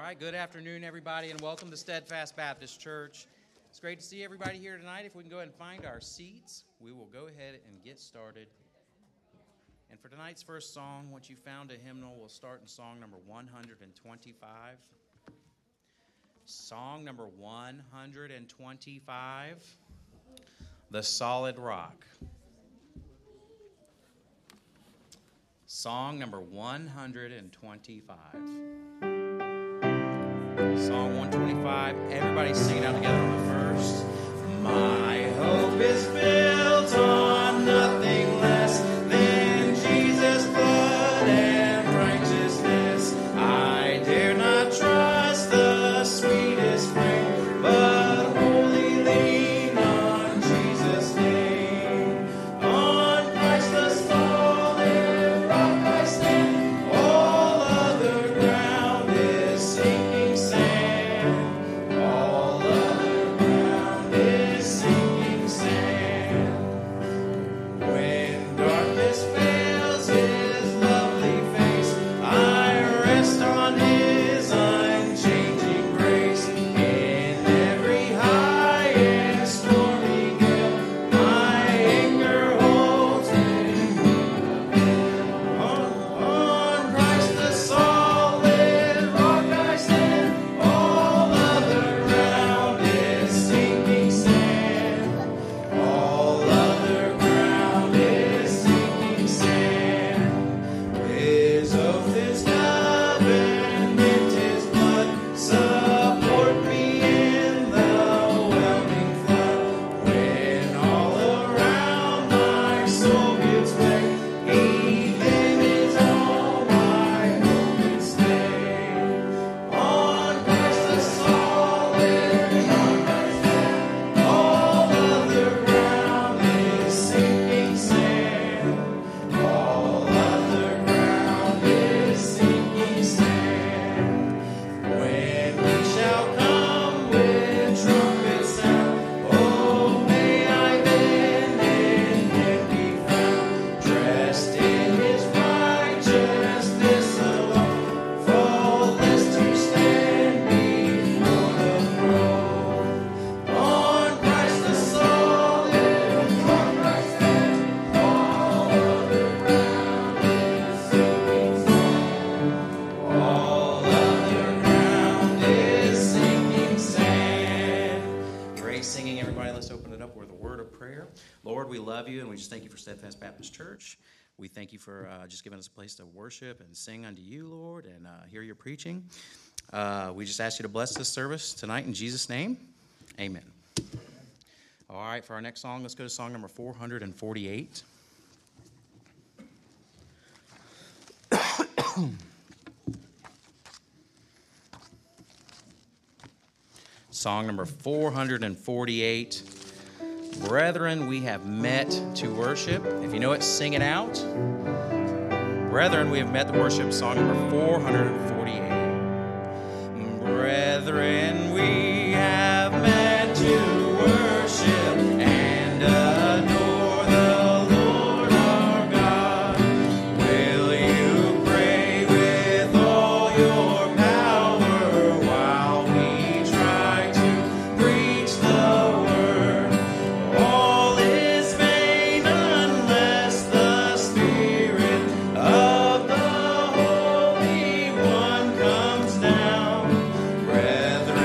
right, good afternoon, everybody, and welcome to Steadfast Baptist Church. It's great to see everybody here tonight. If we can go ahead and find our seats, we will go ahead and get started. And for tonight's first song, once you found a hymnal, we'll start in song number 125. Song number 125, The Solid Rock. Song number 125. Song 125, everybody sing it out together on the verse. My hope is built on nothing less than Jesus' blood and righteousness. I dare not trust the sweetest frame, but wholly lean on Jesus' name. On Christ the solid rock I stand, all other ground is sinking sand. All other ground is sinking sand. When darkness veils his lovely face, I rest on his unchanging grace. In every high and stormy gale, my anchor holds me. On Christ the solid rock I stand, all other ground is sinking sand. All other ground is sinking sand. His oath is covenant, his blood support me in the whelming flood. When all around my soul gives way, he then is all my hope and stay. On Christ the solid rock I stand, all other ground is sinking sand. All other ground is sinking sand. When we shall come with trumpet sound, oh, may I then in him be found, dressed in his righteousness alone, faultless to stand before the throne. On Christ the solid rock I stand, all other ground is sinking sand. All other ground is sinking sand. Great singing, everybody. Let's open it up with a word of prayer. Lord, we love you, and we just thank you for Steadfast Baptist Church. We thank you for just giving us a place to worship and sing unto you, Lord, and hear your preaching. We just ask you to bless this service tonight in Jesus' name. Amen. All right, for our next song, let's go to song number 448. Song number 448. Brethren, we have met to worship. If you know it, sing it out. Brethren, we have met to worship. Song number 448. Brethren, we have met to worship and adore the Lord our God. Will you pray with all your power while we try to preach the word? All is vain unless the Spirit of the Holy One comes down. Brethren,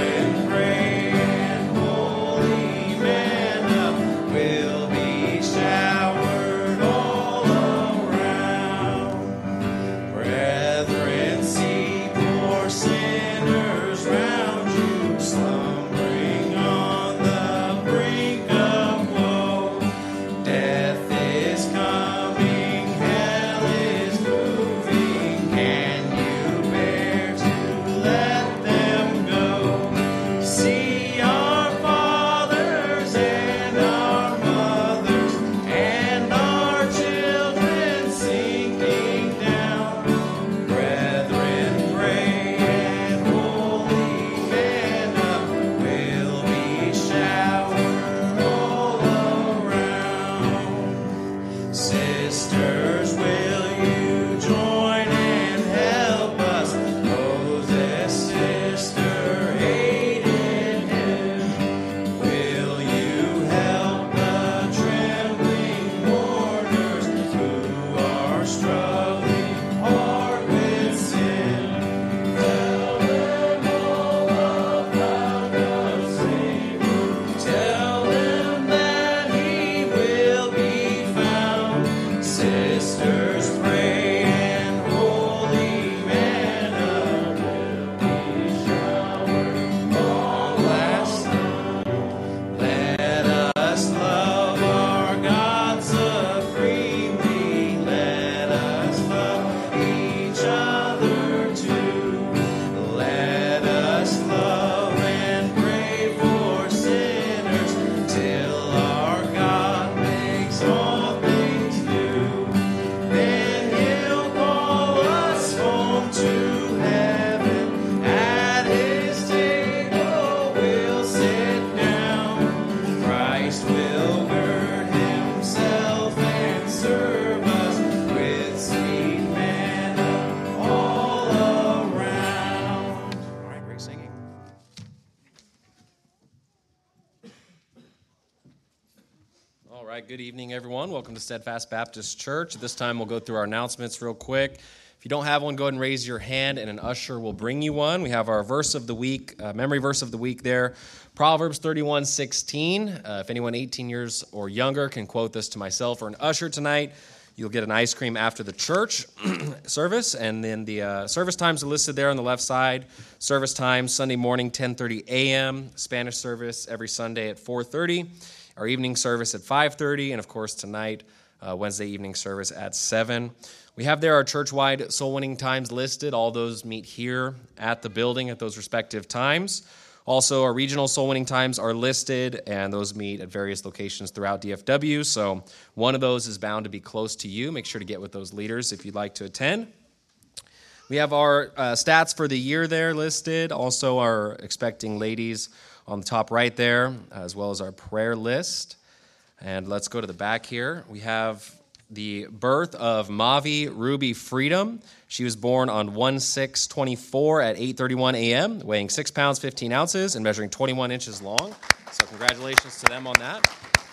All right, good evening, everyone. Welcome to Steadfast Baptist Church. At this time, we'll go through our announcements real quick. If you don't have one, go ahead and raise your hand, and an usher will bring you one. We have our verse of the week, memory verse of the week there, Proverbs 31:16. If anyone 18 years or younger can quote this to myself or an usher tonight, you'll get an ice cream after the church service, and then the service times are listed there on the left side. Service times, Sunday morning, 10:30 a.m., Spanish service every Sunday at 4:30, our evening service at 5:30, and of course tonight, Wednesday evening service at 7. We have there our church-wide soul-winning times listed. All those meet here at the building at those respective times. Also, our regional soul-winning times are listed, and those meet at various locations throughout DFW. So one of those is bound to be close to you. Make sure to get with those leaders if you'd like to attend. We have our stats for the year there listed. Also, our expecting ladies on the top right there, as well as our prayer list. And let's go to the back here. We have the birth of Mavi Ruby Freedom. She was born on 1/6/24 at 8:31 a.m., weighing 6 pounds, 15 ounces, and measuring 21 inches long. So congratulations to them on that.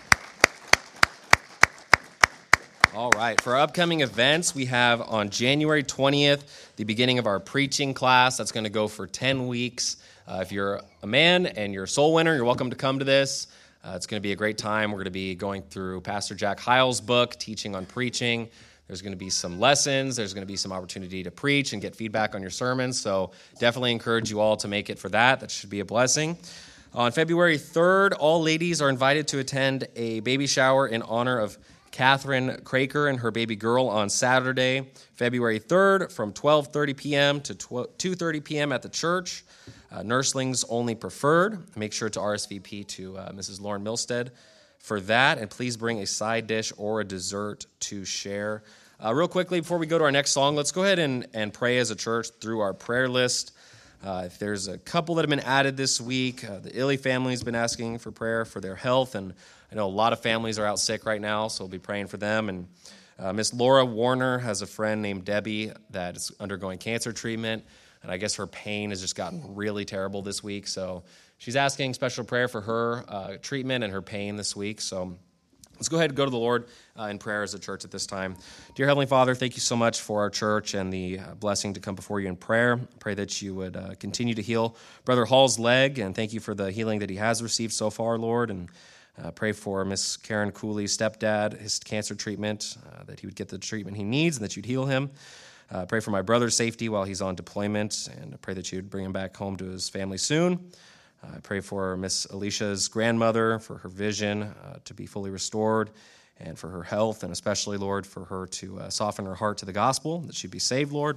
All right, for our upcoming events, we have on January 20th, the beginning of our preaching class. That's going to go for 10 weeks. If you're a man and you're a soul winner, you're welcome to come to this. It's going to be a great time. We're going to be going through Pastor Jack Hyles' book, Teaching on Preaching. There's going to be some lessons. There's going to be some opportunity to preach and get feedback on your sermons. So definitely encourage you all to make it for that. That should be a blessing. On February 3rd, all ladies are invited to attend a baby shower in honor of Catherine Craker and her baby girl on Saturday, February 3rd from 12:30 p.m. to 2:30 p.m. at the church. Nurslings only preferred. Make sure to RSVP to Mrs. Lauren Milstead for that, and please bring a side dish or a dessert to share. Real quickly, before we go to our next song, let's go ahead and pray as a church through our prayer list. If there's a couple that have been added this week, the Illy family has been asking for prayer for their health, and I know a lot of families are out sick right now, so we'll be praying for them. And Miss Laura Warner has a friend named Debbie that is undergoing cancer treatment, and I guess her pain has just gotten really terrible this week. So she's asking special prayer for her treatment and her pain this week. So let's go ahead and go to the Lord in prayer as a church at this time. Dear Heavenly Father, thank you so much for our church and the blessing to come before you in prayer. Pray that you would continue to heal Brother Hall's leg, and thank you for the healing that he has received so far, Lord. And pray for Miss Karen Cooley's stepdad, his cancer treatment, that he would get the treatment he needs and that you'd heal him. Pray for my brother's safety while he's on deployment, and I pray that you'd bring him back home to his family soon. I pray for Miss Alicia's grandmother, for her vision to be fully restored, and for her health, and especially, Lord, for her to soften her heart to the gospel, that she'd be saved, Lord.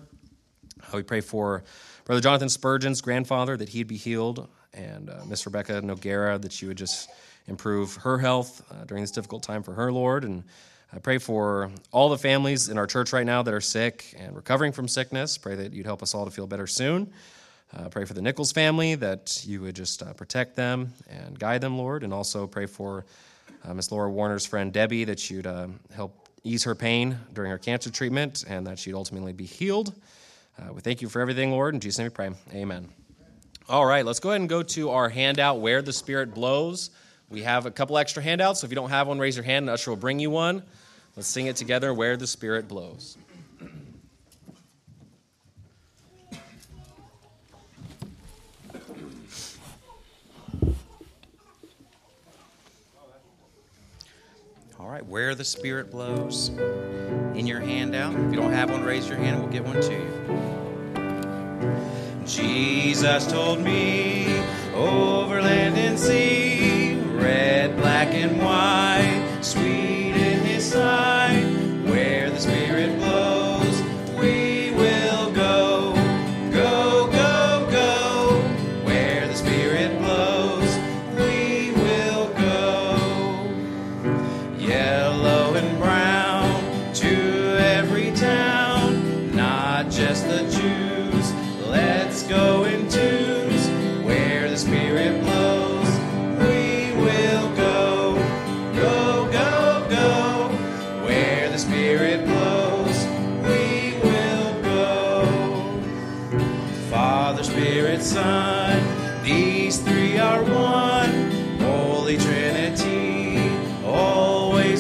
We pray for Brother Jonathan Spurgeon's grandfather, that he'd be healed, and Miss Rebecca Noguera, that you would just improve her health during this difficult time for her, Lord. And I pray for all the families in our church right now that are sick and recovering from sickness. Pray that you'd help us all to feel better soon. Pray for the Nichols family, that you would just protect them and guide them, Lord. And also pray for Miss Laura Warner's friend Debbie, that you'd help ease her pain during her cancer treatment, and that she'd ultimately be healed. We thank you for everything, Lord. In Jesus' name we pray. Amen. All right, let's go ahead and go to our handout, Where the Spirit Blows. We have a couple extra handouts, so if you don't have one, raise your hand, and Usher will bring you one. Let's sing it together, Where the Spirit Blows. All right, Where the Spirit Blows in your handout. If you don't have one, raise your hand, we'll get one to you. Jesus told me over land and sea, red, black, and white, sweet in his sight. Where the Spirit blows, we will go. Go, go, go. Where the Spirit blows, we will go. Yellow and brown, to every town, not just the Jews. Let's go in twos. Where the Spirit blows, we will go. Go, go, go. Where the Spirit blows, we will go. Father, Spirit, Son, these three are one. Holy Trinity, always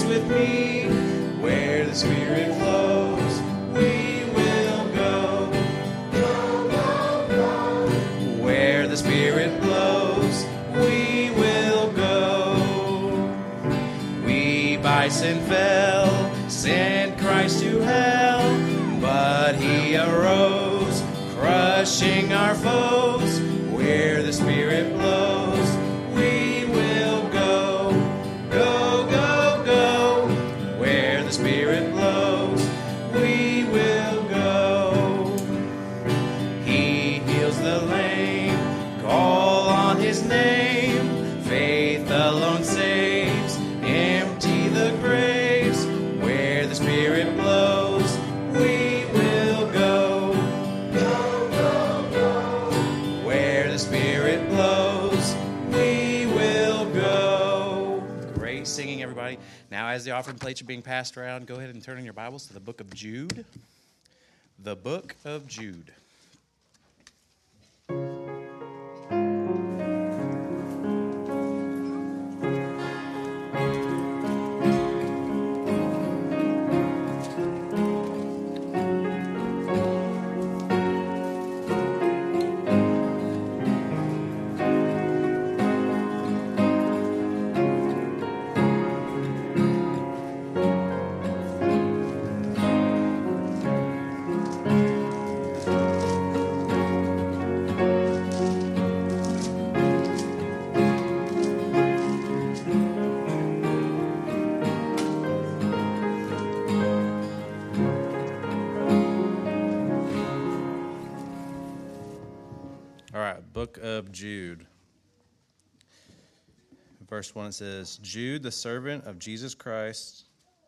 blows, we will go. We by sin fell, sent Christ to hell, but he arose, crushing our foes. Where the Spirit blows, we will go. Go, go, go. Where the Spirit blows, we will go. He heals the lame, call on his name. Faith alone saves, empty the graves. Where the Spirit blows, we will go. Go, go, go. Where the Spirit blows, we will go. Great singing, everybody. Now, as the offering plates are being passed around, go ahead and turn in your Bibles to the book of Jude. The book of Jude. All right, book of Jude. Verse 1, it says, Jude, the servant of Jesus Christ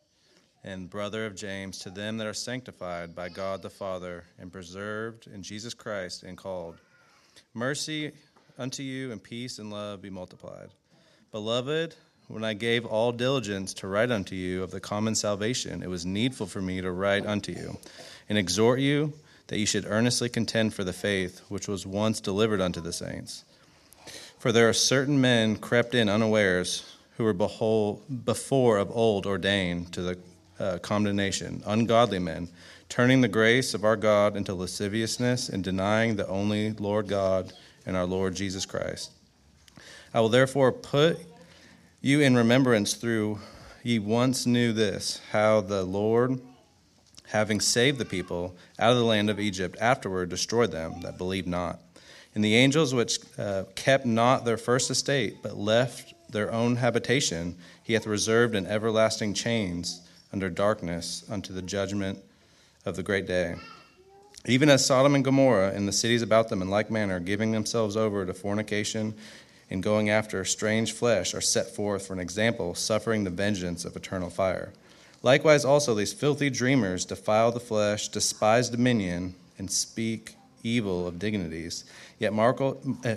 and brother of James, to them that are sanctified by God the Father and preserved in Jesus Christ and called. Mercy unto you and peace and love be multiplied. Beloved, when I gave all diligence to write unto you of the common salvation, it was needful for me to write unto you and exhort you that you should earnestly contend for the faith which was once delivered unto the saints. For there are certain men crept in unawares, who were before of old ordained to the condemnation, ungodly men, turning the grace of our God into lasciviousness and denying the only Lord God and our Lord Jesus Christ. I will therefore put you in remembrance through ye once knew this, how the Lord, having saved the people out of the land of Egypt, afterward destroyed them that believed not. And the angels which kept not their first estate, but left their own habitation, he hath reserved in everlasting chains under darkness unto the judgment of the great day. Even as Sodom and Gomorrah and the cities about them in like manner, giving themselves over to fornication and going after strange flesh, are set forth for an example, suffering the vengeance of eternal fire. Likewise also these filthy dreamers defile the flesh, despise dominion, and speak evil of dignities. Yet Michael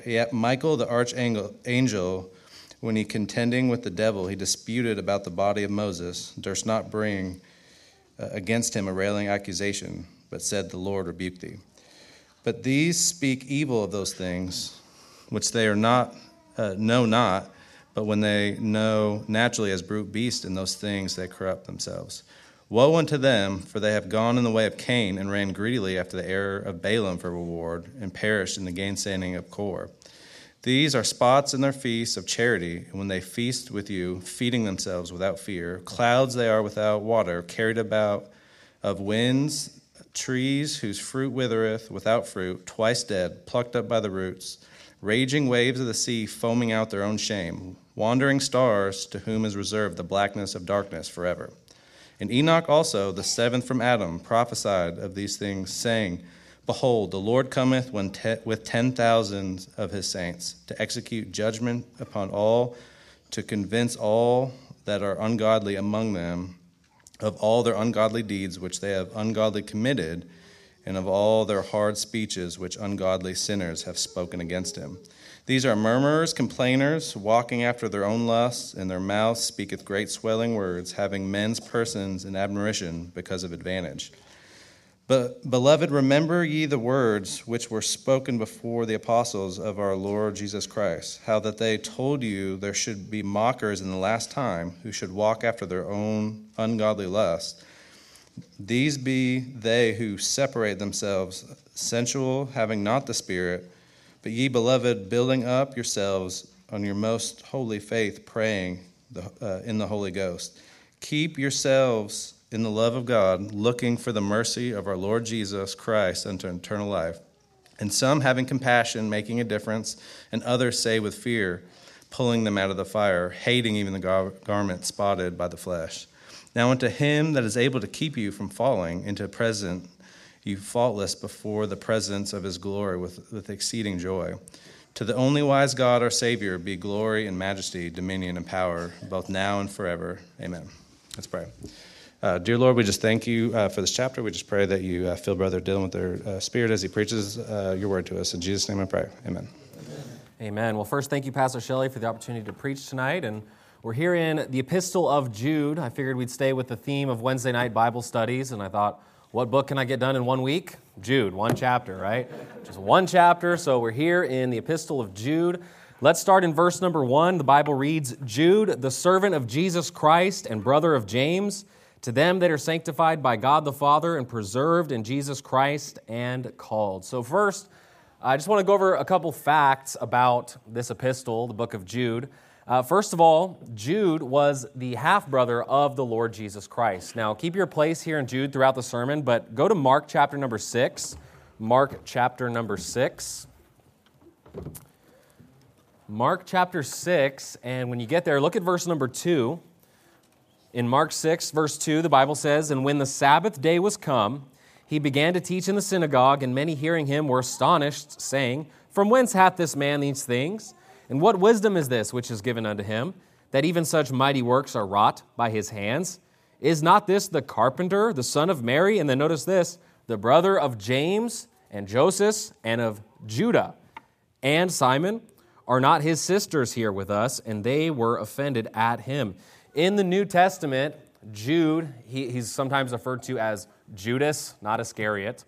the archangel, when he contending with the devil, he disputed about the body of Moses, durst not bring against him a railing accusation, but said, the Lord rebuke thee. But these speak evil of those things which they are not know not, but when they know naturally as brute beasts in those things they corrupt themselves. Woe unto them, for they have gone in the way of Cain, and ran greedily after the error of Balaam for reward, and perished in the gainsaying of Kor. These are spots in their feasts of charity, and when they feast with you, feeding themselves without fear. Clouds they are without water, carried about of winds, trees whose fruit withereth, without fruit, twice dead, plucked up by the roots. Raging waves of the sea, foaming out their own shame. Wandering stars, to whom is reserved the blackness of darkness forever. And Enoch also, the seventh from Adam, prophesied of these things, saying, Behold, the Lord cometh with 10,000 of his saints, to execute judgment upon all, to convince all that are ungodly among them of all their ungodly deeds which they have ungodly committed, and of all their hard speeches which ungodly sinners have spoken against him. These are murmurers, complainers, walking after their own lusts, and their mouth speaketh great swelling words, having men's persons in admiration because of advantage. But, beloved, remember ye the words which were spoken before the apostles of our Lord Jesus Christ, how that they told you there should be mockers in the last time, who should walk after their own ungodly lusts. These be they who separate themselves, sensual, having not the Spirit, But ye, beloved, building up yourselves on your most holy faith, praying in the Holy Ghost. Keep yourselves in the love of God, looking for the mercy of our Lord Jesus Christ unto eternal life. And some, having compassion, making a difference, and others say with fear, pulling them out of the fire, hating even the garment spotted by the flesh. Now unto him that is able to keep you from falling, into present you faultless before the presence of his glory with exceeding joy. To the only wise God, our Savior, be glory and majesty, dominion and power, both now and forever. Amen. Let's pray. Dear Lord, we just thank you for this chapter. We just pray that you fill Brother Dylan with their spirit as he preaches your word to us. In Jesus' name I pray. Amen. Amen. Well, first, thank you, Pastor Shelley, for the opportunity to preach tonight. And we're here in the Epistle of Jude. I figured we'd stay with the theme of Wednesday night Bible studies, and I thought, what book can I get done in 1 week? Jude, one chapter, right? Just one chapter. So we're here in the Epistle of Jude. Let's start in verse number 1. The Bible reads, Jude, the servant of Jesus Christ and brother of James, to them that are sanctified by God the Father and preserved in Jesus Christ and called. So first, I just want to go over a couple facts about this epistle, the book of Jude. First of all, Jude was the half-brother of the Lord Jesus Christ. Now, keep your place here in Jude throughout the sermon, but go to Mark chapter number 6. Mark chapter number 6. Mark chapter 6, and when you get there, look at verse number 2. In Mark 6, verse 2, the Bible says, And when the Sabbath day was come, he began to teach in the synagogue, and many hearing him were astonished, saying, From whence hath this man these things? And what wisdom is this which is given unto him, that even such mighty works are wrought by his hands? Is not this the carpenter, the son of Mary? And then notice this, the brother of James and Joseph and of Judah and Simon? Are not his sisters here with us? And they were offended at him. In the New Testament, Jude, he's sometimes referred to as Judas, not Iscariot.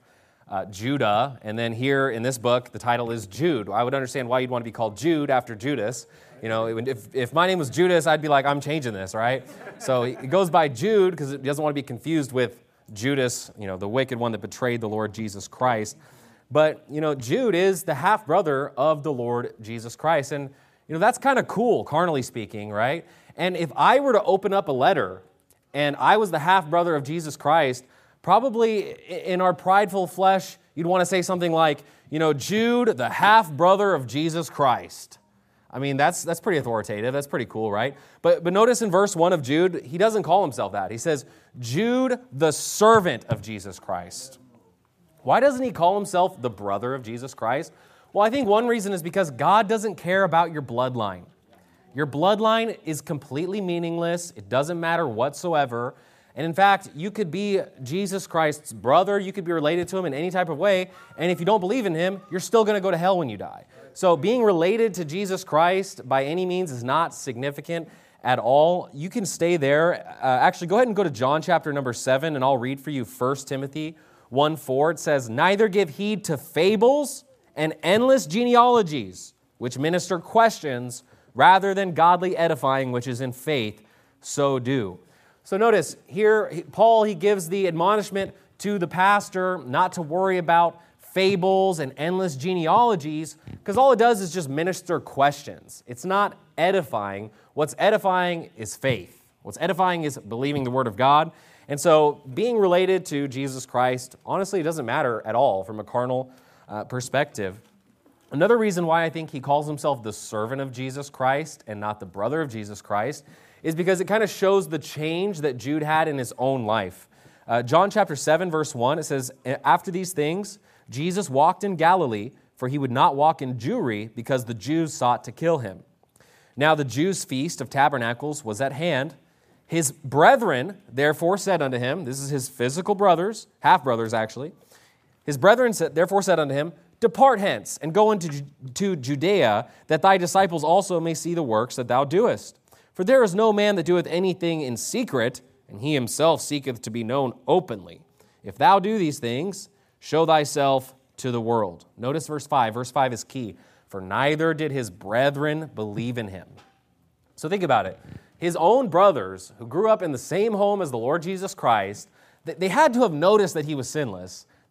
Judah, and then here in this book, the title is Jude. I would understand why you'd want to be called Jude after Judas. You know, if my name was Judas, I'd be like, I'm changing this, right? So it goes by Jude because it doesn't want to be confused with Judas, you know, the wicked one that betrayed the Lord Jesus Christ. But, you know, Jude is the half-brother of the Lord Jesus Christ. And, you know, that's kind of cool, carnally speaking, right? And if I were to open up a letter and I was the half-brother of Jesus Christ, probably in our prideful flesh, you'd want to say something like, you know, Jude, the half-brother of Jesus Christ. I mean, that's pretty authoritative. That's pretty cool, right? But notice in verse 1 of Jude, he doesn't call himself that. He says, Jude, the servant of Jesus Christ. Why doesn't he call himself the brother of Jesus Christ? Well, I think one reason is because God doesn't care about your bloodline. Your bloodline is completely meaningless. It doesn't matter whatsoever. And in fact, you could be Jesus Christ's brother. You could be related to him in any type of way. And if you don't believe in him, you're still going to go to hell when you die. So being related to Jesus Christ by any means is not significant at all. You can stay there. Actually, go ahead and go to John chapter number 7, and I'll read for you 1 Timothy 1:4. It says, Neither give heed to fables and endless genealogies, which minister questions, rather than godly edifying, which is in faith, so do. So notice here, Paul, he gives the admonishment to the pastor not to worry about fables and endless genealogies, because all it does is just minister questions. It's not edifying. What's edifying is faith. What's edifying is believing the Word of God. And so being related to Jesus Christ, honestly, it doesn't matter at all from a carnal perspective. Another reason why I think he calls himself the servant of Jesus Christ and not the brother of Jesus Christ is because it kind of shows the change that Jude had in his own life. John chapter 7, verse 1, it says, After these things, Jesus walked in Galilee, for he would not walk in Jewry, because the Jews sought to kill him. Now the Jews' feast of tabernacles was at hand. His brethren therefore said unto him, this is his physical brothers, half-brothers actually, his brethren therefore said unto him, Depart hence, and go into Judea, that thy disciples also may see the works that thou doest. For there is no man that doeth anything in secret, and he himself seeketh to be known openly. If thou do these things, show thyself to the world. Notice verse 5. Verse 5 is key. For neither did his brethren believe in him. So think about it. His own brothers, who grew up in the same home as the Lord Jesus Christ, they had to have noticed that he was sinless.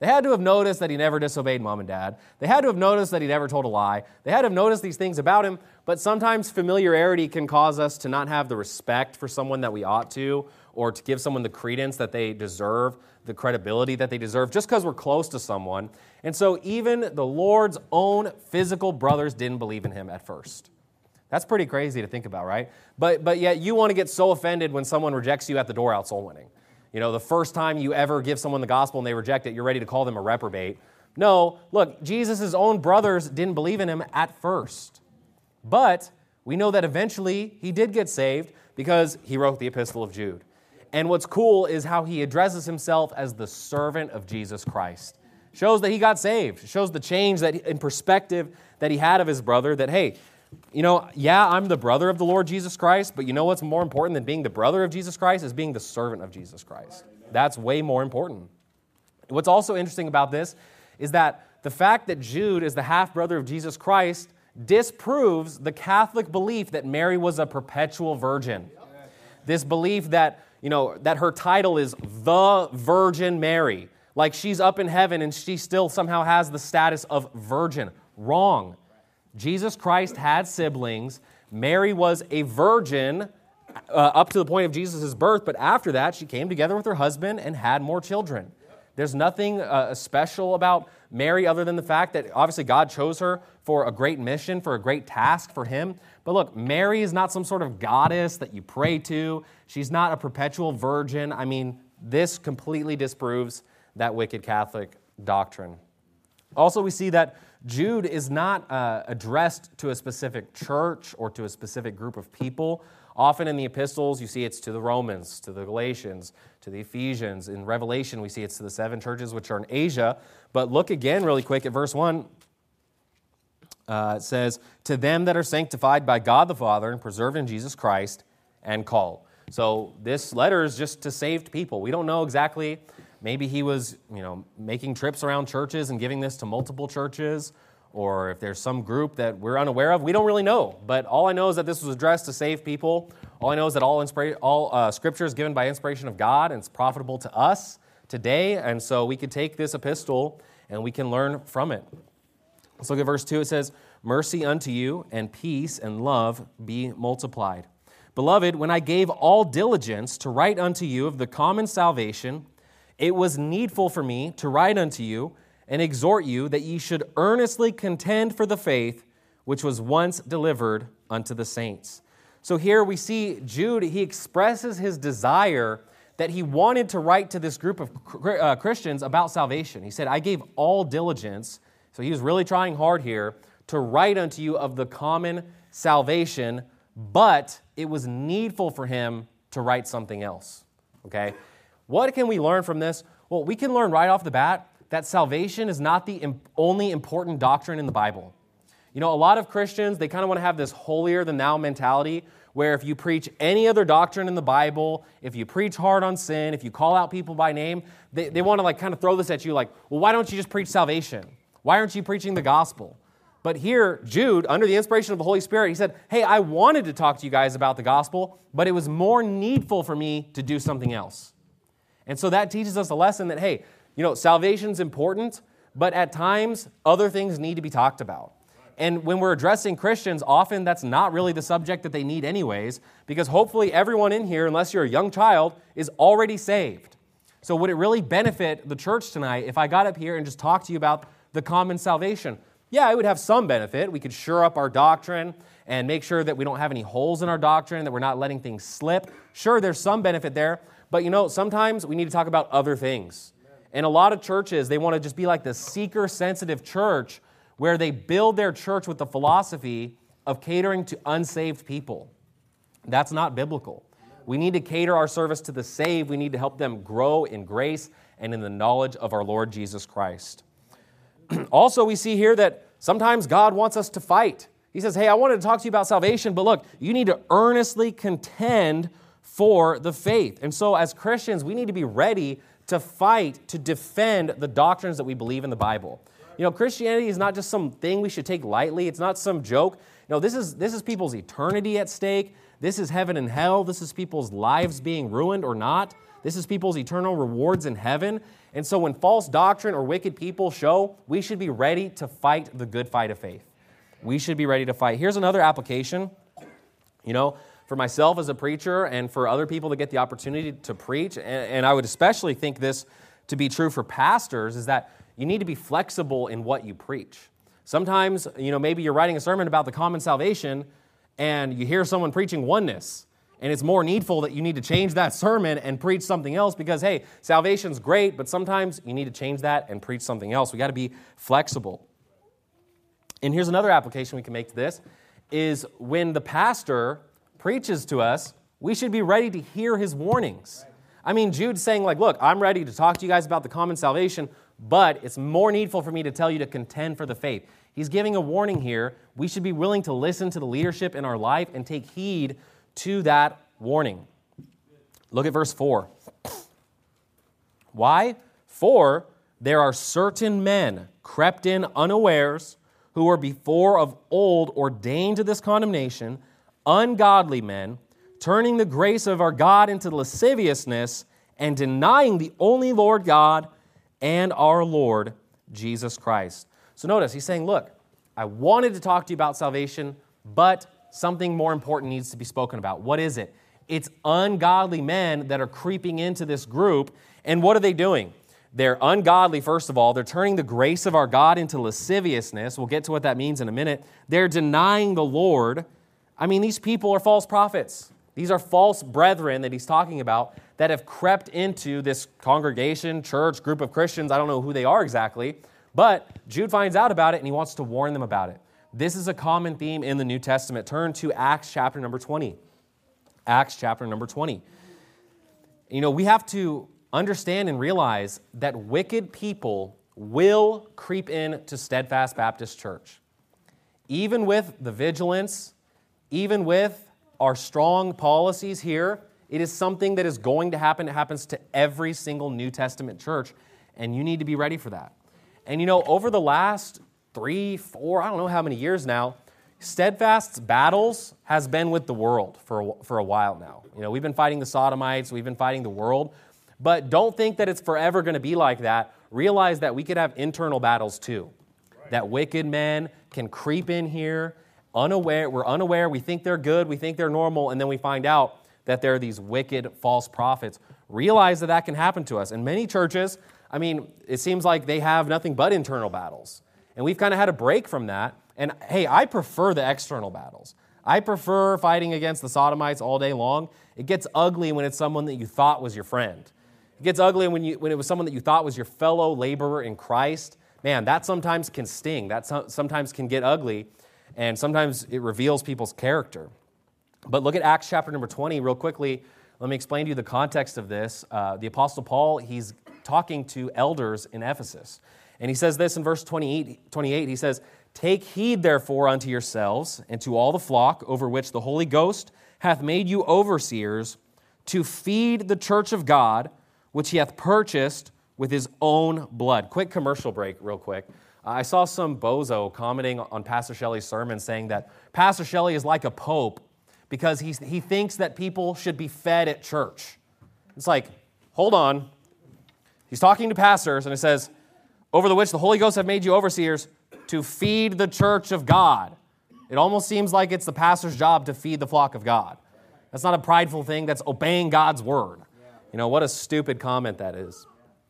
They had to have noticed that he never disobeyed mom and dad. They had to have noticed that he never told a lie. They had to have noticed these things about him, but sometimes familiarity can cause us to not have the respect for someone that we ought to, or to give someone the credence that they deserve, the credibility that they deserve, just because we're close to someone. And so even the Lord's own physical brothers didn't believe in him at first. That's pretty crazy to think about, right? But yet you want to get so offended when someone rejects you at the door out soul winning. You know, the first time you ever give someone the gospel and they reject it, you're ready to call them a reprobate. No, look, Jesus' own brothers didn't believe in him at first. But we know that eventually he did get saved because he wrote the Epistle of Jude. And what's cool is how he addresses himself as the servant of Jesus Christ. Shows that he got saved. Shows the change that in perspective that he had of his brother, that, hey, you know, yeah, I'm the brother of the Lord Jesus Christ, but you know what's more important than being the brother of Jesus Christ is being the servant of Jesus Christ. That's way more important. What's also interesting about this is that the fact that Jude is the half-brother of Jesus Christ disproves the Catholic belief that Mary was a perpetual virgin. This belief that, you know, that her title is the Virgin Mary, like she's up in heaven and she still somehow has the status of virgin. Wrong. Jesus Christ had siblings. Mary was a virgin up to the point of Jesus' birth, but after that, she came together with her husband and had more children. There's nothing special about Mary other than the fact that obviously God chose her for a great mission, for a great task for him. But look, Mary is not some sort of goddess that you pray to. She's not a perpetual virgin. I mean, this completely disproves that wicked Catholic doctrine. Also, we see that Jude is not addressed to a specific church or to a specific group of people. Often in the epistles, you see it's to the Romans, to the Galatians, to the Ephesians. In Revelation, we see it's to the 7 churches which are in Asia. But look again really quick at verse 1. It says, to them that are sanctified by God the Father and preserved in Jesus Christ and called. So this letter is just to saved people. We don't know exactly. Maybe he was, making trips around churches and giving this to multiple churches, or if there's some group that we're unaware of. We don't really know. But all I know is that this was addressed to save people. All I know is that all Scripture is given by inspiration of God, and it's profitable to us today. And so we could take this epistle and we can learn from it. Let's look at verse 2. It says, mercy unto you and peace and love be multiplied. Beloved, when I gave all diligence to write unto you of the common salvation, it was needful for me to write unto you and exhort you that ye should earnestly contend for the faith which was once delivered unto the saints. So here we see Jude, he expresses his desire that he wanted to write to this group of Christians about salvation. He said, I gave all diligence, so he was really trying hard here, to write unto you of the common salvation, but it was needful for him to write something else. Okay? What can we learn from this? Well, we can learn right off the bat that salvation is not the only important doctrine in the Bible. A lot of Christians, they kind of want to have this holier-than-thou mentality where if you preach any other doctrine in the Bible, if you preach hard on sin, if you call out people by name, they want to kind of throw this at you like, well, why don't you just preach salvation? Why aren't you preaching the gospel? But here, Jude, under the inspiration of the Holy Spirit, he said, hey, I wanted to talk to you guys about the gospel, but it was more needful for me to do something else. And so that teaches us a lesson that, hey, salvation's important, but at times, other things need to be talked about. And when we're addressing Christians, often that's not really the subject that they need anyways, because hopefully everyone in here, unless you're a young child, is already saved. So would it really benefit the church tonight if I got up here and just talked to you about the common salvation? Yeah, it would have some benefit. We could shore up our doctrine and make sure that we don't have any holes in our doctrine, that we're not letting things slip. Sure, there's some benefit there, but sometimes we need to talk about other things. And a lot of churches, they want to just be like the seeker-sensitive church where they build their church with the philosophy of catering to unsaved people. That's not biblical. We need to cater our service to the saved. We need to help them grow in grace and in the knowledge of our Lord Jesus Christ. Also, we see here that sometimes God wants us to fight. He says, hey, I wanted to talk to you about salvation, but look, you need to earnestly contend for the faith. And so as Christians, we need to be ready to fight, to defend the doctrines that we believe in the Bible. Christianity is not just some thing we should take lightly. It's not some joke. No, this is people's eternity at stake. This is heaven and hell. This is people's lives being ruined or not. This is people's eternal rewards in heaven. And so when false doctrine or wicked people show, we should be ready to fight the good fight of faith. We should be ready to fight. Here's another application, for myself as a preacher and for other people to get the opportunity to preach, and I would especially think this to be true for pastors, is that you need to be flexible in what you preach. Sometimes, maybe you're writing a sermon about the common salvation and you hear someone preaching oneness, and it's more needful that you need to change that sermon and preach something else because, hey, salvation's great, but sometimes you need to change that and preach something else. We got to be flexible. And here's another application we can make to this, is when the pastor preaches to us, we should be ready to hear his warnings. I mean, Jude's saying, look, I'm ready to talk to you guys about the common salvation, but it's more needful for me to tell you to contend for the faith. He's giving a warning here. We should be willing to listen to the leadership in our life and take heed to that warning. Look at verse 4. Why? For there are certain men crept in unawares, who were before of old ordained to this condemnation, ungodly men, turning the grace of our God into lasciviousness and denying the only Lord God and our Lord Jesus Christ. So notice, he's saying, look, I wanted to talk to you about salvation, but something more important needs to be spoken about. What is it? It's ungodly men that are creeping into this group, and what are they doing? They're ungodly, first of all. They're turning the grace of our God into lasciviousness. We'll get to what that means in a minute. They're denying the Lord. I mean, these people are false prophets. These are false brethren that he's talking about that have crept into this congregation, church, group of Christians. I don't know who they are exactly, but Jude finds out about it and he wants to warn them about it. This is a common theme in the New Testament. Turn to Acts chapter number 20. Acts chapter number 20. We have to understand and realize that wicked people will creep into Steadfast Baptist Church. Even with the vigilance, even with our strong policies here, it is something that is going to happen. It happens to every single New Testament church, and you need to be ready for that. And over the last 3, 4, I don't know how many years now, Steadfast's battles has been with the world for a while now. We've been fighting the Sodomites, we've been fighting the world, but don't think that it's forever going to be like that. Realize that we could have internal battles too. Right. That wicked men can creep in here, unaware. We're unaware. We think they're good. We think they're normal. And then we find out that there are these wicked false prophets. Realize that that can happen to us. And many churches, it seems like they have nothing but internal battles. And we've kind of had a break from that. And hey, I prefer the external battles. I prefer fighting against the Sodomites all day long. It gets ugly when it's someone that you thought was your friend. It gets ugly when it was someone that you thought was your fellow laborer in Christ. Man, that sometimes can sting. That sometimes can get ugly. And sometimes it reveals people's character. But look at Acts chapter number 20 real quickly. Let me explain to you the context of this. The Apostle Paul, he's talking to elders in Ephesus. And he says this in verse 28. He says, "Take heed therefore unto yourselves and to all the flock over which the Holy Ghost hath made you overseers, to feed the church of God, which he hath purchased with his own blood." Quick commercial break real quick. I saw some bozo commenting on Pastor Shelley's sermon saying that Pastor Shelley is like a pope because he thinks that people should be fed at church. It's like, hold on. He's talking to pastors and it says, "Over the which the Holy Ghost have made you overseers to feed the church of God." It almost seems like it's the pastor's job to feed the flock of God. That's not a prideful thing. That's obeying God's word. What a stupid comment that is.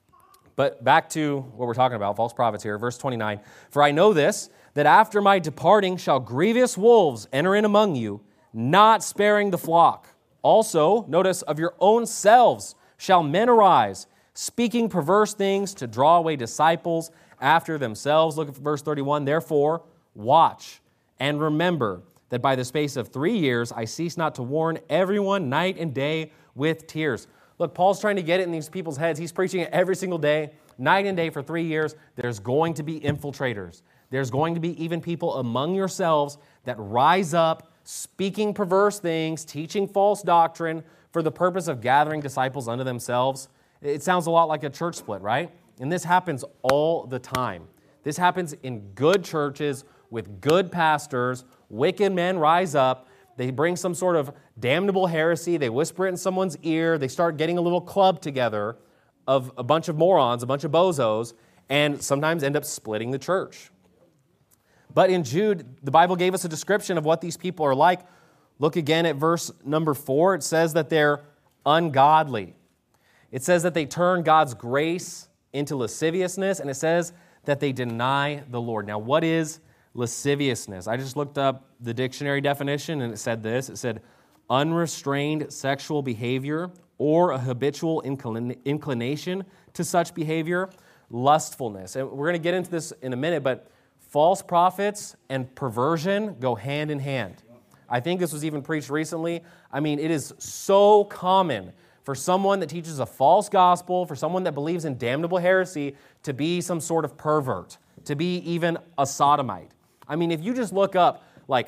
But back to what we're talking about, false prophets here, verse 29. "For I know this, that after my departing shall grievous wolves enter in among you, not sparing the flock. Also, notice, of your own selves shall men arise, speaking perverse things to draw away disciples after themselves." Look at verse 31. "Therefore, watch and remember that by the space of 3 years I cease not to warn everyone night and day with tears." Look, Paul's trying to get it in these people's heads. He's preaching it every single day, night and day for 3 years. There's going to be infiltrators. There's going to be even people among yourselves that rise up, speaking perverse things, teaching false doctrine for the purpose of gathering disciples unto themselves. It sounds a lot like a church split, right? And this happens all the time. This happens in good churches with good pastors wicked men rise up. They bring some sort of damnable heresy. They whisper it in someone's ear. They start getting a little club together of a bunch of morons, a bunch of bozos, and sometimes end up splitting the church. But in Jude, the Bible gave us a description of what these people are like. Look again at verse number 4. It says that they're ungodly. It says that they turn God's grace into lasciviousness, and it says that they deny the Lord. Now, what is lasciviousness? I just looked up the dictionary definition, and it said this. It said, unrestrained sexual behavior or a habitual inclination to such behavior, lustfulness. And we're going to get into this in a minute, but false prophets and perversion go hand in hand. I think this was even preached recently. I mean, it is so common for someone that teaches a false gospel, for someone that believes in damnable heresy, to be some sort of pervert, to be even a sodomite. I mean, if you just look up, like,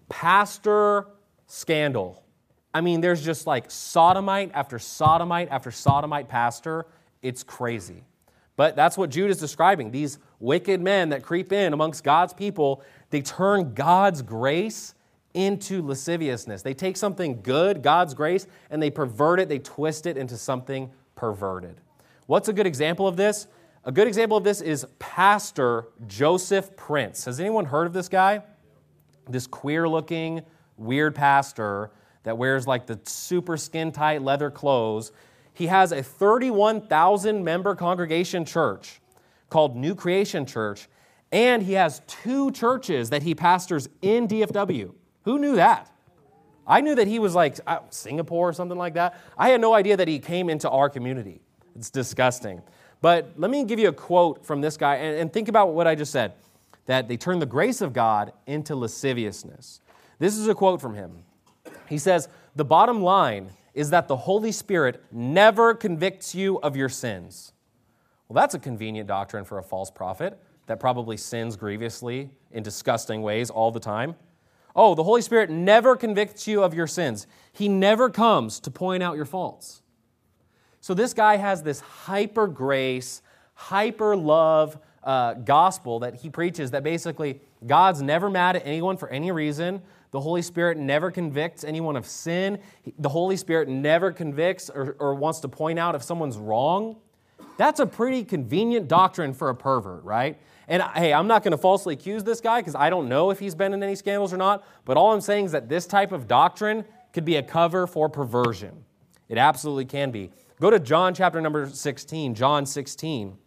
pastor scandal, I mean, there's just like sodomite after sodomite after sodomite pastor. It's crazy. But that's what Jude is describing. These wicked men that creep in amongst God's people, they turn God's grace into lasciviousness. They take something good, God's grace, and they pervert it, they twist it into something perverted. What's a good example of this? A good example of this is Pastor Joseph Prince. Has anyone heard of this guy? This queer-looking, weird pastor that wears like the super skin-tight leather clothes. He has a 31,000-member congregation church called New Creation Church, and he has 2 churches that he pastors in DFW. Who knew that? I knew that he was like Singapore or something like that. I had no idea that he came into our community. It's disgusting. But let me give you a quote from this guy, and think about what I just said, that they turn the grace of God into lasciviousness. This is a quote from him. He says, "The bottom line is that the Holy Spirit never convicts you of your sins." Well, that's a convenient doctrine for a false prophet that probably sins grievously in disgusting ways all the time. Oh, the Holy Spirit never convicts you of your sins. He never comes to point out your faults. So this guy has this hyper grace, hyper love gospel that he preaches that basically God's never mad at anyone for any reason. The Holy Spirit never convicts anyone of sin. The Holy Spirit never convicts or wants to point out if someone's wrong. That's a pretty convenient doctrine for a pervert, right? And hey, I'm not going to falsely accuse this guy because I don't know if he's been in any scandals or not, but all I'm saying is that this type of doctrine could be a cover for perversion. It absolutely can be. Go to John chapter number 16, John 16.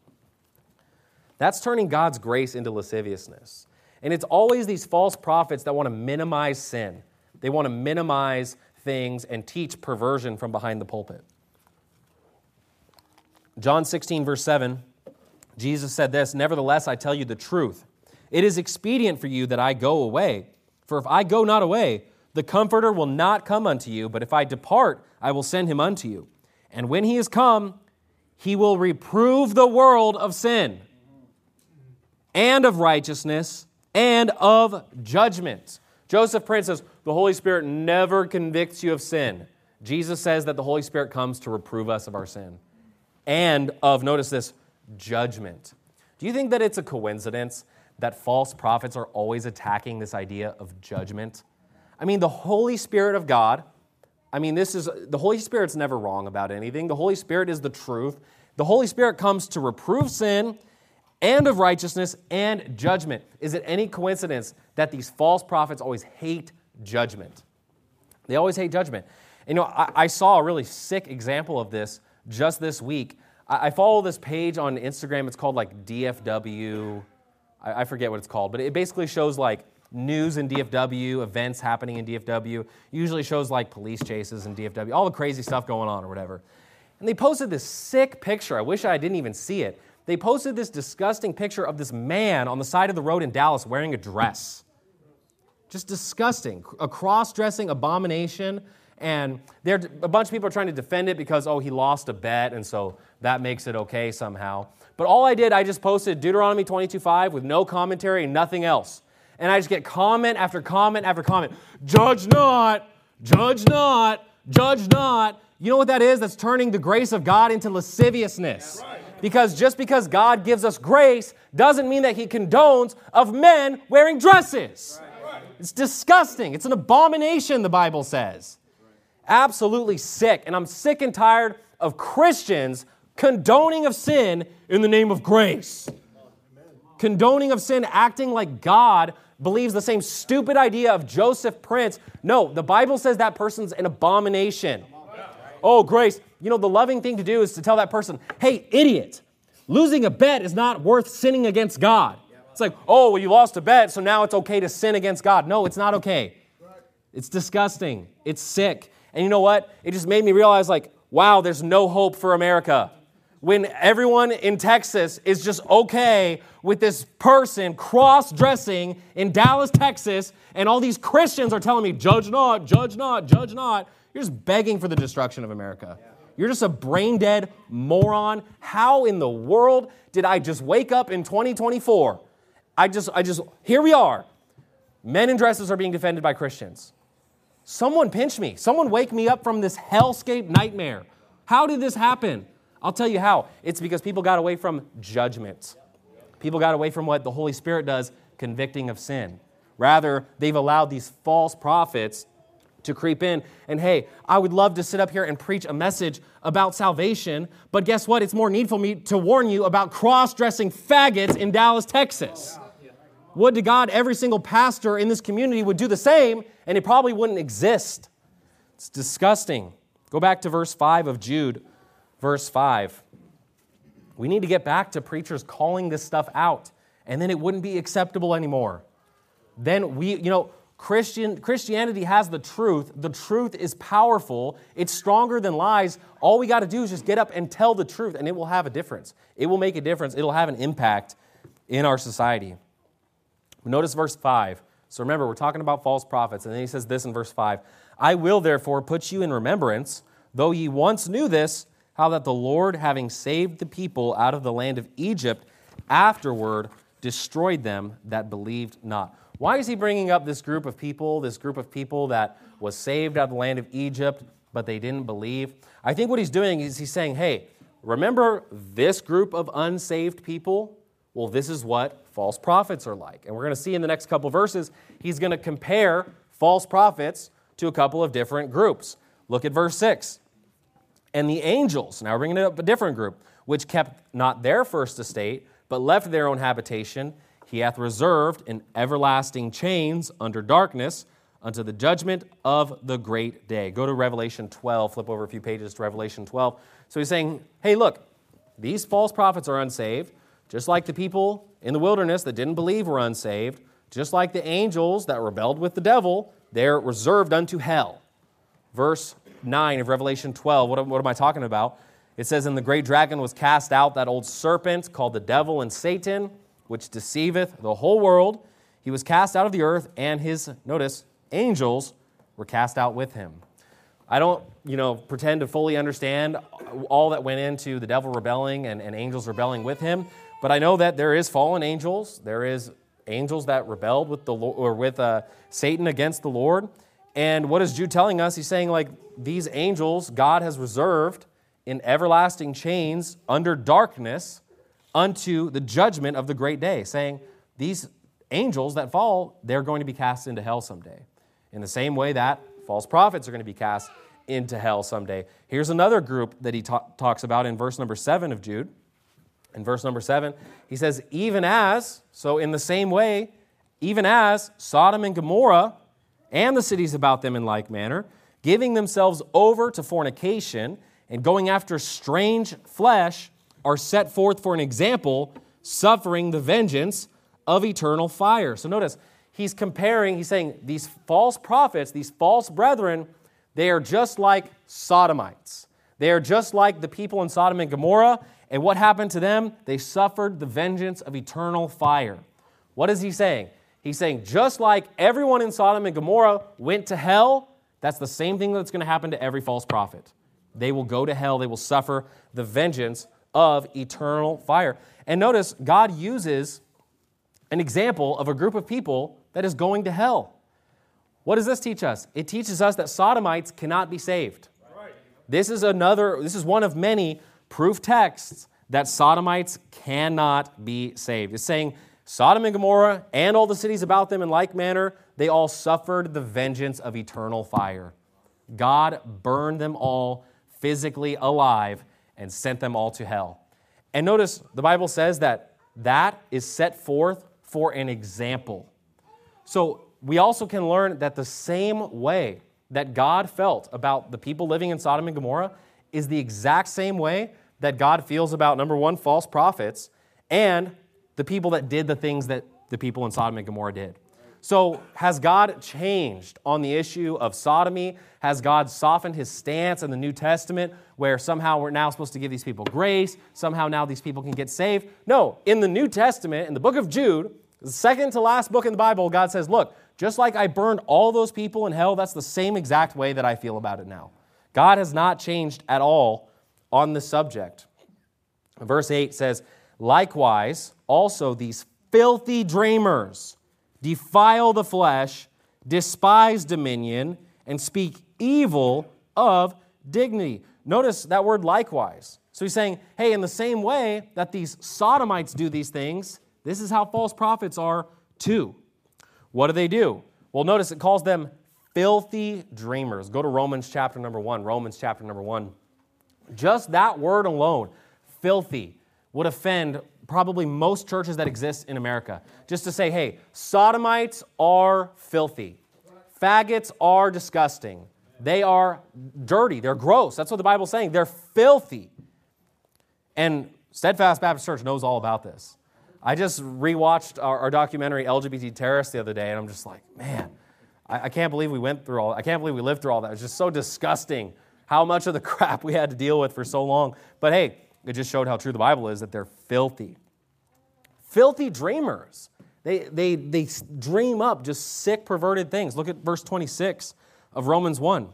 That's turning God's grace into lasciviousness. And it's always these false prophets that want to minimize sin. They want to minimize things and teach perversion from behind the pulpit. John 16, verse 7, Jesus said this, "Nevertheless, I tell you the truth. It is expedient for you that I go away. For if I go not away, the Comforter will not come unto you. But if I depart, I will send him unto you. And when he is come, he will reprove the world of sin and of righteousness and of judgment." Joseph Prince says, the Holy Spirit never convicts you of sin. Jesus says that the Holy Spirit comes to reprove us of our sin and of, notice this, judgment. Do you think that it's a coincidence that false prophets are always attacking this idea of judgment? I mean, the Holy Spirit of God, the Holy Spirit's never wrong about anything. The Holy Spirit is the truth. The Holy Spirit comes to reprove sin and of righteousness and judgment. Is it any coincidence that these false prophets always hate judgment? They always hate judgment. And, I saw a really sick example of this just this week. I follow this page on Instagram. It's called like DFW. I forget what it's called, but it basically shows like news in DFW, events happening in DFW. Usually shows like police chases in DFW, all the crazy stuff going on or whatever. And they posted this sick picture. I wish I didn't even see it. They posted this disgusting picture of this man on the side of the road in Dallas wearing a dress. Just disgusting. A cross-dressing abomination. And a bunch of people are trying to defend it because, he lost a bet, and so that makes it okay somehow. But all I just posted Deuteronomy 22:5 with no commentary and nothing else. And I just get comment after comment after comment. Judge not, judge not, judge not. You know what that is? That's turning the grace of God into lasciviousness. Yeah, right. Because just because God gives us grace doesn't mean that he condones of men wearing dresses. Right. It's disgusting. It's an abomination, the Bible says. Absolutely sick. And I'm sick and tired of Christians condoning of sin in the name of grace. Condoning of sin, acting like God believes the same stupid idea of Joseph Prince. No, the Bible says that person's an abomination. Oh, grace. You know, the loving thing to do is to tell that person, hey, idiot, losing a bet is not worth sinning against God. It's like, oh, well, you lost a bet, so now it's okay to sin against God. No, it's not okay. It's disgusting. It's sick. And you know what? It just made me realize, like, wow, there's no hope for America. When everyone in Texas is just okay with this person cross-dressing in Dallas, Texas, and all these Christians are telling me, judge not, judge not, judge not. You're just begging for the destruction of America. You're just a brain-dead moron. How in the world did I just wake up in 2024? Here we are. Men in dresses are being defended by Christians. Someone pinch me. Someone wake me up from this hellscape nightmare. How did this happen? I'll tell you how. It's because people got away from judgment. People got away from what the Holy Spirit does, convicting of sin. Rather, they've allowed these false prophets to creep in. And hey, I would love to sit up here and preach a message about salvation, but guess what? It's more needful for me to warn you about cross-dressing faggots in Dallas, Texas. Would to God every single pastor in this community would do the same, and it probably wouldn't exist. It's disgusting. Go back to verse 5 of Jude, verse 5. We need to get back to preachers calling this stuff out, and then it wouldn't be acceptable anymore. Then Christianity has the truth. The truth is powerful. It's stronger than lies. All we got to do is just get up and tell the truth, and it will have a difference. It will make a difference. It'll have an impact in our society. Notice verse 5. So remember, we're talking about false prophets, and then he says this in verse 5. I will therefore put you in remembrance, though ye once knew this, how that the Lord, having saved the people out of the land of Egypt, afterward destroyed them that believed not. Why is he bringing up this group of people that was saved out of the land of Egypt, but they didn't believe? I think what he's doing is he's saying, hey, remember this group of unsaved people? Well, this is what false prophets are like. And we're going to see in the next couple verses, he's going to compare false prophets to a couple of different groups. Look at verse 6. And the angels, now we're bringing up a different group, which kept not their first estate, but left their own habitation, he hath reserved in everlasting chains under darkness unto the judgment of the great day. Go to Revelation 12, flip over a few pages to Revelation 12. So he's saying, hey, look, these false prophets are unsaved, just like the people in the wilderness that didn't believe were unsaved, just like the angels that rebelled with the devil, they're reserved unto hell. Verse 9 of Revelation 12, what am I talking about? It says, and the great dragon was cast out, that old serpent called the devil and Satan, which deceiveth the whole world. He was cast out of the earth, and his, notice, angels were cast out with him. I don't, pretend to fully understand all that went into the devil rebelling and angels rebelling with him, but I know that there is fallen angels. There is angels that rebelled with the Lord, or with Satan against the Lord. And what is Jude telling us? He's saying, like, these angels God has reserved in everlasting chains under darkness unto the judgment of the great day, saying these angels that fall, they're going to be cast into hell someday. In the same way that false prophets are going to be cast into hell someday. Here's another group that he talks about in verse number 7 of Jude. In verse number 7, he says, even as, so in the same way, even as Sodom and Gomorrah and the cities about them in like manner, giving themselves over to fornication and going after strange flesh, are set forth for an example, suffering the vengeance of eternal fire. So notice, he's saying these false prophets, these false brethren, they are just like Sodomites. They are just like the people in Sodom and Gomorrah. And what happened to them? They suffered the vengeance of eternal fire. What is he saying? He's saying just like everyone in Sodom and Gomorrah went to hell, that's the same thing that's going to happen to every false prophet. They will go to hell. They will suffer the vengeance of eternal fire. And notice, God uses an example of a group of people that is going to hell. What does this teach us? It teaches us that Sodomites cannot be saved. This is one of many proof texts that Sodomites cannot be saved. It's saying Sodom and Gomorrah and all the cities about them in like manner, they all suffered the vengeance of eternal fire. God burned them all physically alive and sent them all to hell. And notice the Bible says that is set forth for an example. So we also can learn that the same way that God felt about the people living in Sodom and Gomorrah is the exact same way that God feels about, number one, false prophets and the people that did the things that the people in Sodom and Gomorrah did. So has God changed on the issue of sodomy? Has God softened his stance in the New Testament where somehow we're now supposed to give these people grace? Somehow now these people can get saved? No, in the New Testament, in the book of Jude, the second to last book in the Bible, God says, look, just like I burned all those people in hell, that's the same exact way that I feel about it now. God has not changed at all on this subject. Verse 8 says, likewise, also these filthy dreamers defile the flesh, despise dominion, and speak evil of dignity. Notice that word likewise. So he's saying, hey, in the same way that these sodomites do these things, this is how false prophets are too. What do? Well, notice it calls them filthy dreamers. Go to Romans chapter number 1. Romans chapter number 1. Just that word alone, filthy, would offend probably most churches that exist in America. Just to say, hey, sodomites are filthy. Faggots are disgusting. They are dirty. They're gross. That's what the Bible's saying. They're filthy. And Steadfast Baptist Church knows all about this. I just rewatched our documentary LGBT Terrorists the other day, and I'm just like, man, I can't believe we went through all. I can't believe we lived through all that. It's just so disgusting how much of the crap we had to deal with for so long. But hey, it just showed how true the Bible is, that they're filthy. Filthy dreamers. They dream up just sick, perverted things. Look at verse 26 of Romans 1.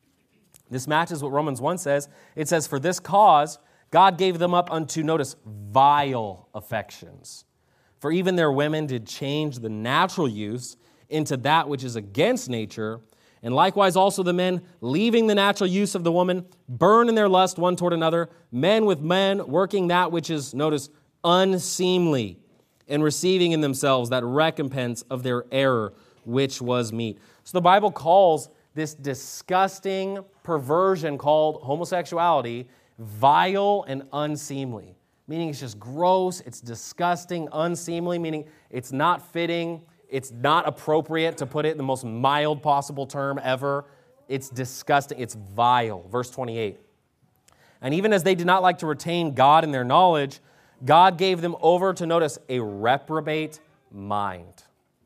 This matches what Romans 1 says. It says, for this cause God gave them up unto, notice, vile affections. For even their women did change the natural use into that which is against nature, and likewise also the men, leaving the natural use of the woman, burn in their lust one toward another, men with men, working that which is, notice, unseemly, and receiving in themselves that recompense of their error, which was meet. So the Bible calls this disgusting perversion called homosexuality vile and unseemly, meaning it's just gross, it's disgusting, unseemly, meaning it's not fitting, it's not appropriate, to put it in the most mild possible term ever. It's disgusting, it's vile. Verse 28. And even as they did not like to retain God in their knowledge, God gave them over to, notice, a reprobate mind,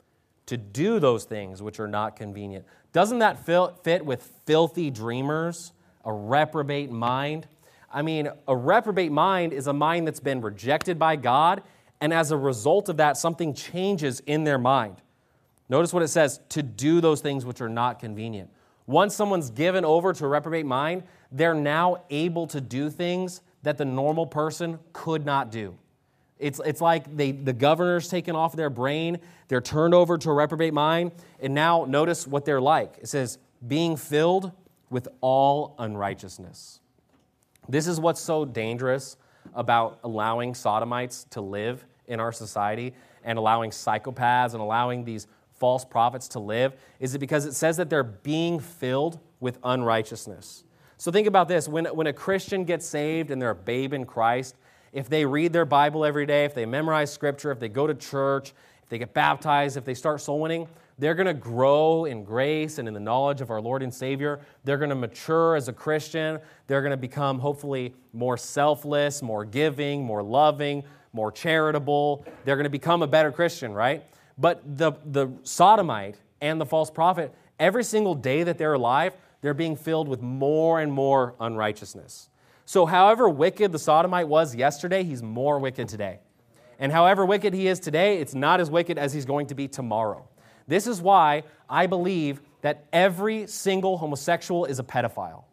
to do those things which are not convenient. Doesn't that fit with filthy dreamers, a reprobate mind? I mean, a reprobate mind is a mind that's been rejected by God, and as a result of that, something changes in their mind. Notice what it says, to do those things which are not convenient. Once someone's given over to a reprobate mind, they're now able to do things that the normal person could not do. It's like the governor's taken off their brain, they're turned over to a reprobate mind, and now notice what they're like. It says, being filled with all unrighteousness. This is what's so dangerous about allowing sodomites to live in our society and allowing psychopaths and allowing these false prophets to live, is it because it says that they're being filled with unrighteousness. So think about this. When a Christian gets saved and they're a babe in Christ, if they read their Bible every day, if they memorize Scripture, if they go to church, if they get baptized, if they start soul winning, they're going to grow in grace and in the knowledge of our Lord and Savior. They're going to mature as a Christian. They're going to become, hopefully, more selfless, more giving, more loving, more charitable. They're going to become a better Christian, right? But the sodomite and the false prophet, every single day that they're alive, they're being filled with more and more unrighteousness. So however wicked the sodomite was yesterday, he's more wicked today. And however wicked he is today, it's not as wicked as he's going to be tomorrow. This is why I believe that every single homosexual is a pedophile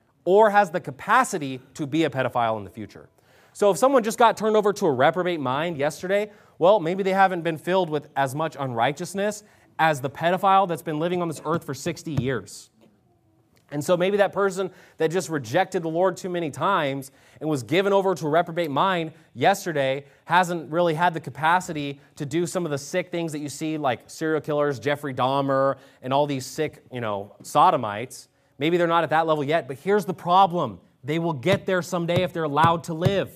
or has the capacity to be a pedophile in the future. So if someone just got turned over to a reprobate mind yesterday, well, maybe they haven't been filled with as much unrighteousness as the pedophile that's been living on this earth for 60 years. And so maybe that person that just rejected the Lord too many times and was given over to a reprobate mind yesterday hasn't really had the capacity to do some of the sick things that you see, like serial killers, Jeffrey Dahmer, and all these sick, sodomites. Maybe they're not at that level yet, but here's the problem. They will get there someday if they're allowed to live.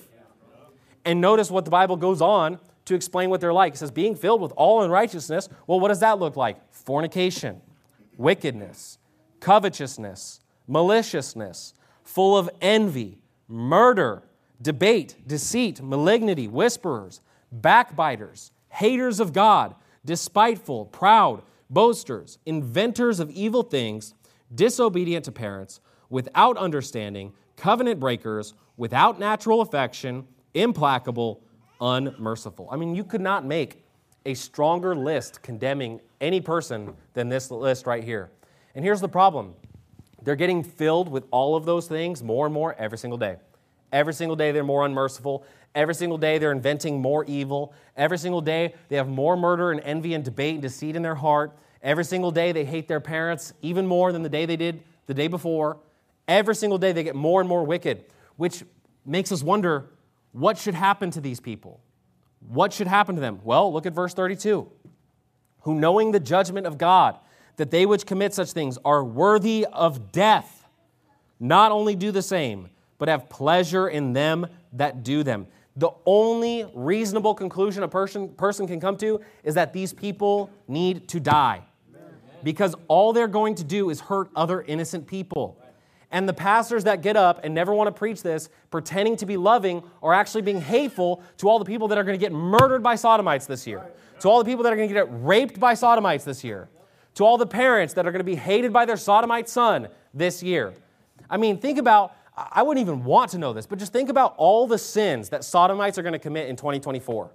And notice what the Bible goes on to explain what they're like. It says, being filled with all unrighteousness. Well, what does that look like? Fornication, wickedness, covetousness, maliciousness, full of envy, murder, debate, deceit, malignity, whisperers, backbiters, haters of God, despiteful, proud, boasters, inventors of evil things, disobedient to parents, without understanding, covenant breakers, without natural affection, implacable, unmerciful. I mean, you could not make a stronger list condemning any person than this list right here. And here's the problem. They're getting filled with all of those things more and more every single day. Every single day they're more unmerciful. Every single day they're inventing more evil. Every single day they have more murder and envy and debate and deceit in their heart. Every single day they hate their parents even more than the day they did the day before. Every single day they get more and more wicked, which makes us wonder, what should happen to these people? What should happen to them? Well, look at verse 32. Who, knowing the judgment of God, that they which commit such things are worthy of death, not only do the same, but have pleasure in them that do them. The only reasonable conclusion a person can come to is that these people need to die. Because all they're going to do is hurt other innocent people. And the pastors that get up and never want to preach this, pretending to be loving, are actually being hateful to all the people that are going to get murdered by sodomites this year. To all the people that are going to get raped by sodomites this year. To all the parents that are going to be hated by their sodomite son this year. I mean, think about, I wouldn't even want to know this, but just think about all the sins that sodomites are going to commit in 2024.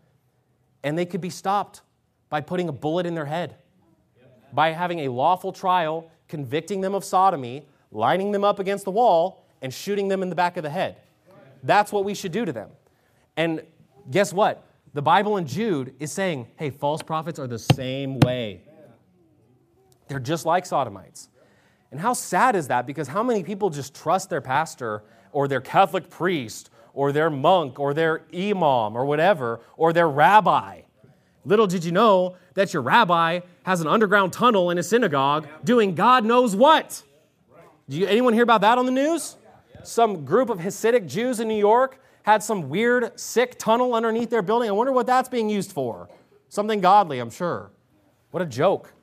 And they could be stopped by putting a bullet in their head. By having a lawful trial, convicting them of sodomy, lining them up against the wall, and shooting them in the back of the head. That's what we should do to them. And guess what? The Bible in Jude is saying, hey, false prophets are the same way. They're just like sodomites. And how sad is that? Because how many people just trust their pastor or their Catholic priest or their monk or their imam or whatever, or their rabbi? Little did you know that your rabbi has an underground tunnel in a synagogue doing God knows what. Anyone hear about that on the news? Some group of Hasidic Jews in New York had some weird, sick tunnel underneath their building. I wonder what that's being used for. Something godly, I'm sure. What a joke.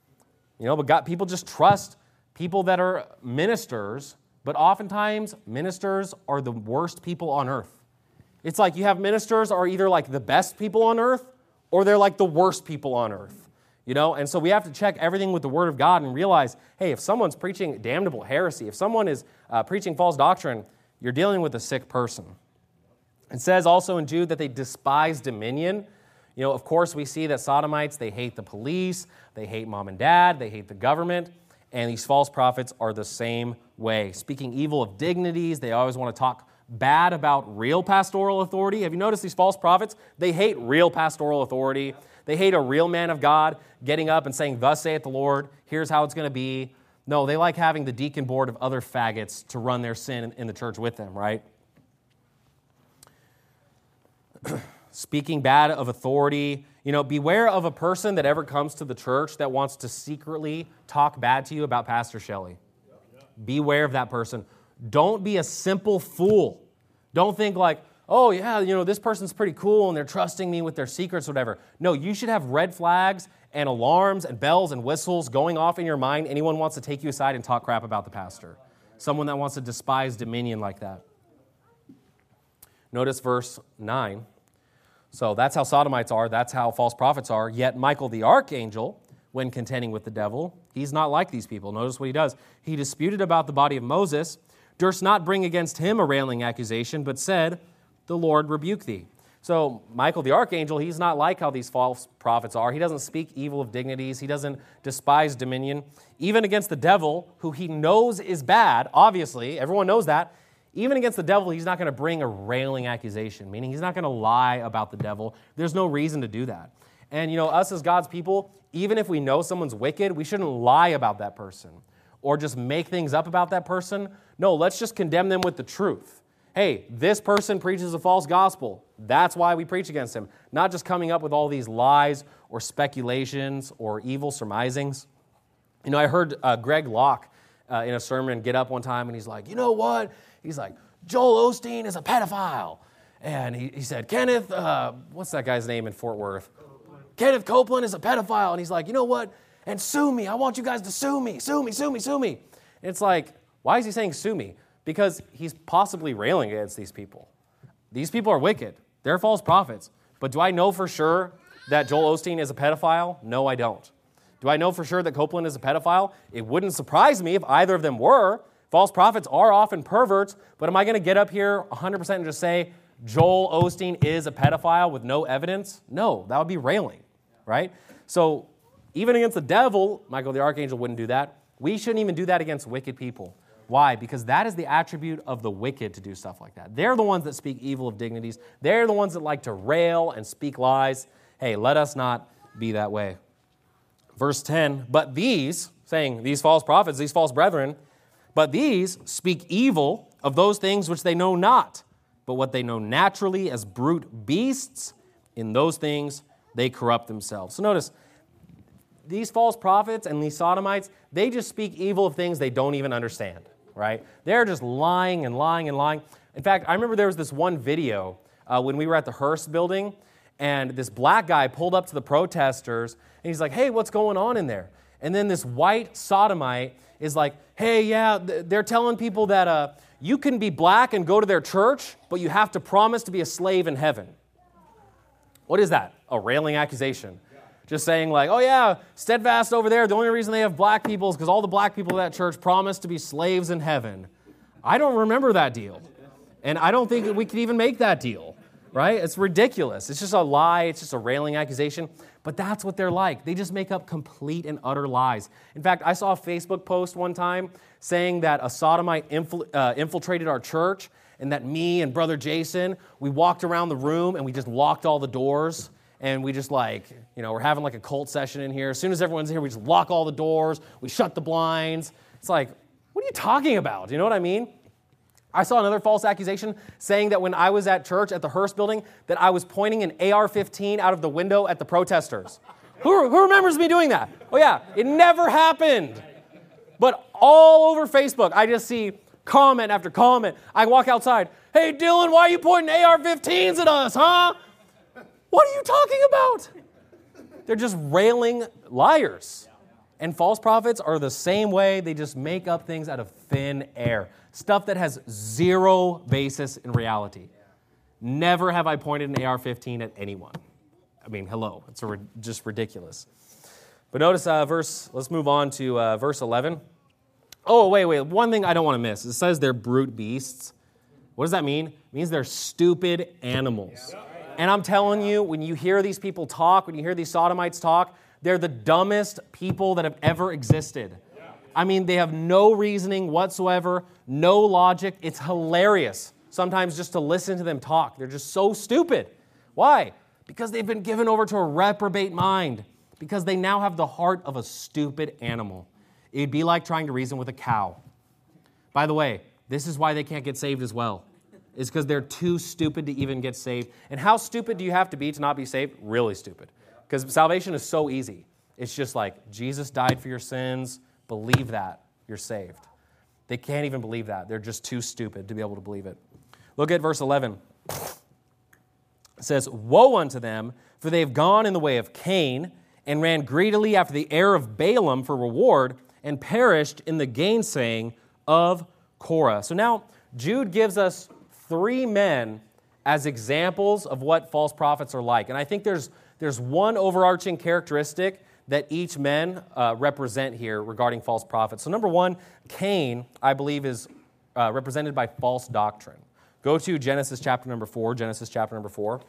But people just trust people that are ministers, but oftentimes ministers are the worst people on earth. It's like you have ministers are either like the best people on earth or they're like the worst people on earth. And so we have to check everything with the Word of God and realize, hey, if someone's preaching damnable heresy, if someone is preaching false doctrine, you're dealing with a sick person. It says also in Jude that they despise dominion. Of course, we see that sodomites, they hate the police, they hate mom and dad, they hate the government, and these false prophets are the same way. Speaking evil of dignities, they always want to talk bad about real pastoral authority. Have you noticed these false prophets? They hate real pastoral authority. They hate a real man of God getting up and saying, thus saith the Lord, here's how it's going to be. No, they like having the deacon board of other faggots to run their sin in the church with them, right? Speaking bad of authority. Beware of a person that ever comes to the church that wants to secretly talk bad to you about Pastor Shelley. Beware of that person. Don't be a simple fool. Don't think like, oh yeah, this person's pretty cool and they're trusting me with their secrets or whatever. No, you should have red flags and alarms and bells and whistles going off in your mind. Anyone wants to take you aside and talk crap about the pastor. Someone that wants to despise dominion like that. Notice verse 9. So that's how sodomites are. That's how false prophets are. Yet Michael the archangel, when contending with the devil, he's not like these people. Notice what he does. He disputed about the body of Moses, durst not bring against him a railing accusation, but said, the Lord rebuke thee. So Michael the archangel, he's not like how these false prophets are. He doesn't speak evil of dignities. He doesn't despise dominion. Even against the devil, who he knows is bad, obviously, everyone knows that. Even against the devil, he's not going to bring a railing accusation, meaning he's not going to lie about the devil. There's no reason to do that. And, us as God's people, even if we know someone's wicked, we shouldn't lie about that person. or just make things up about that person. No, let's just condemn them with the truth. Hey, this person preaches a false gospel. That's why we preach against him. Not just coming up with all these lies or speculations or evil surmisings. You know, I heard Greg Locke in a sermon get up one time and he's like, you know what? He's like, Joel Osteen is a pedophile. And he said, Kenneth, what's that guy's name in Fort Worth? Kenneth Copeland is a pedophile. And he's like, you know what? And sue me. I want you guys to sue me. Sue me, sue me, sue me. And it's like, why is he saying sue me? Because he's possibly railing against these people. These people are wicked. They're false prophets. But do I know for sure that Joel Osteen is a pedophile? No, I don't. Do I know for sure that Copeland is a pedophile? It wouldn't surprise me if either of them were. False prophets are often perverts, but am I going to get up here 100% and just say Joel Osteen is a pedophile with no evidence? No, that would be railing, right? So even against the devil, Michael the archangel wouldn't do that. We shouldn't even do that against wicked people. Why? Because that is the attribute of the wicked to do stuff like that. They're the ones that speak evil of dignities. They're the ones that like to rail and speak lies. Hey, let us not be that way. Verse 10, but these, saying these false prophets, these false brethren, but these speak evil of those things which they know not, but what they know naturally as brute beasts, in those things they corrupt themselves. So notice, these false prophets and these sodomites, they just speak evil of things they don't even understand, right? They're just lying and lying and lying. In fact, I remember there was this one video when we were at the Hearst building, and this black guy pulled up to the protesters, and he's like, hey, what's going on in there? And then this white sodomite is like, hey, yeah, they're telling people that you can be black and go to their church, but you have to promise to be a slave in heaven. What is that? A railing accusation. Just saying like, oh yeah, Steadfast over there, the only reason they have black people is because all the black people at that church promised to be slaves in heaven. I don't remember that deal. And I don't think that we could even make that deal, right? It's ridiculous. It's just a lie. It's just a railing accusation. But that's what they're like. They just make up complete and utter lies. In fact, I saw a Facebook post one time saying that a sodomite infiltrated our church and that me and Brother Jason, we walked around the room and we just locked all the doors. And we just we're having like a cult session in here. As soon as everyone's here, we just lock all the doors. We shut the blinds. It's like, what are you talking about? You know what I mean? I saw another false accusation saying that when I was at church at the Hearst building, that I was pointing an AR-15 out of the window at the protesters. Who remembers me doing that? Oh yeah, it never happened. But all over Facebook, I just see comment after comment. I walk outside. Hey, Dylan, why are you pointing AR-15s at us, huh? What are you talking about? They're just railing liars. And false prophets are the same way. They just make up things out of thin air. Stuff that has zero basis in reality. Never have I pointed an AR-15 at anyone. I mean, hello. It's just ridiculous. But notice let's move on to verse 11. Oh, wait. One thing I don't want to miss. It says they're brute beasts. What does that mean? It means they're stupid animals. And I'm telling you, when you hear these people talk, when you hear these sodomites talk, they're the dumbest people that have ever existed. I mean, they have no reasoning whatsoever, no logic. It's hilarious sometimes just to listen to them talk. They're just so stupid. Why? Because they've been given over to a reprobate mind. Because they now have the heart of a stupid animal. It'd be like trying to reason with a cow. By the way, this is why they can't get saved as well. It's because they're too stupid to even get saved. And how stupid do you have to be to not be saved? Really stupid. Because salvation is so easy. It's just like, Jesus died for your sins. Believe that. You're saved. They can't even believe that. They're just too stupid to be able to believe it. Look at verse 11. It says, woe unto them, for they have gone in the way of Cain, and ran greedily after the heir of Balaam for reward, and perished in the gainsaying of Korah. So now, Jude gives us 3 men as examples of what false prophets are like. And I think there's one overarching characteristic that each men represent here regarding false prophets. So number 1, Cain, I believe, is represented by false doctrine. Go to Genesis chapter number 4. Genesis chapter number 4.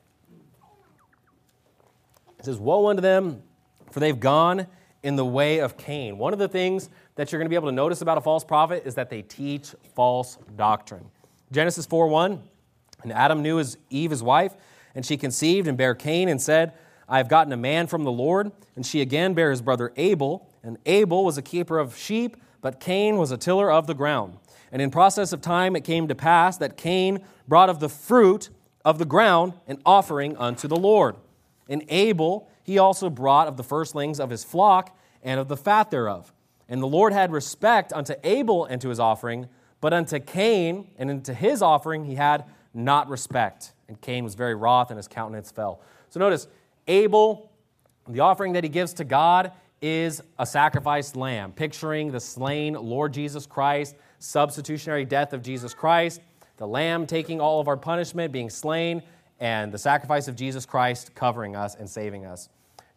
It says, woe unto them, for they've gone in the way of Cain. One of the things that you're going to be able to notice about a false prophet is that they teach false doctrine. Genesis 4:1, and Adam knew Eve his wife, and she conceived and bare Cain and said, I have gotten a man from the Lord. And she again bare his brother Abel, and Abel was a keeper of sheep, but Cain was a tiller of the ground. And in process of time it came to pass that Cain brought of the fruit of the ground an offering unto the Lord. And Abel he also brought of the firstlings of his flock and of the fat thereof. And the Lord had respect unto Abel and to his offering, but unto Cain and unto his offering he had not respect. And Cain was very wroth, and his countenance fell. So notice, Abel, the offering that he gives to God is a sacrificed lamb, picturing the slain Lord Jesus Christ, substitutionary death of Jesus Christ, the lamb taking all of our punishment, being slain, and the sacrifice of Jesus Christ covering us and saving us.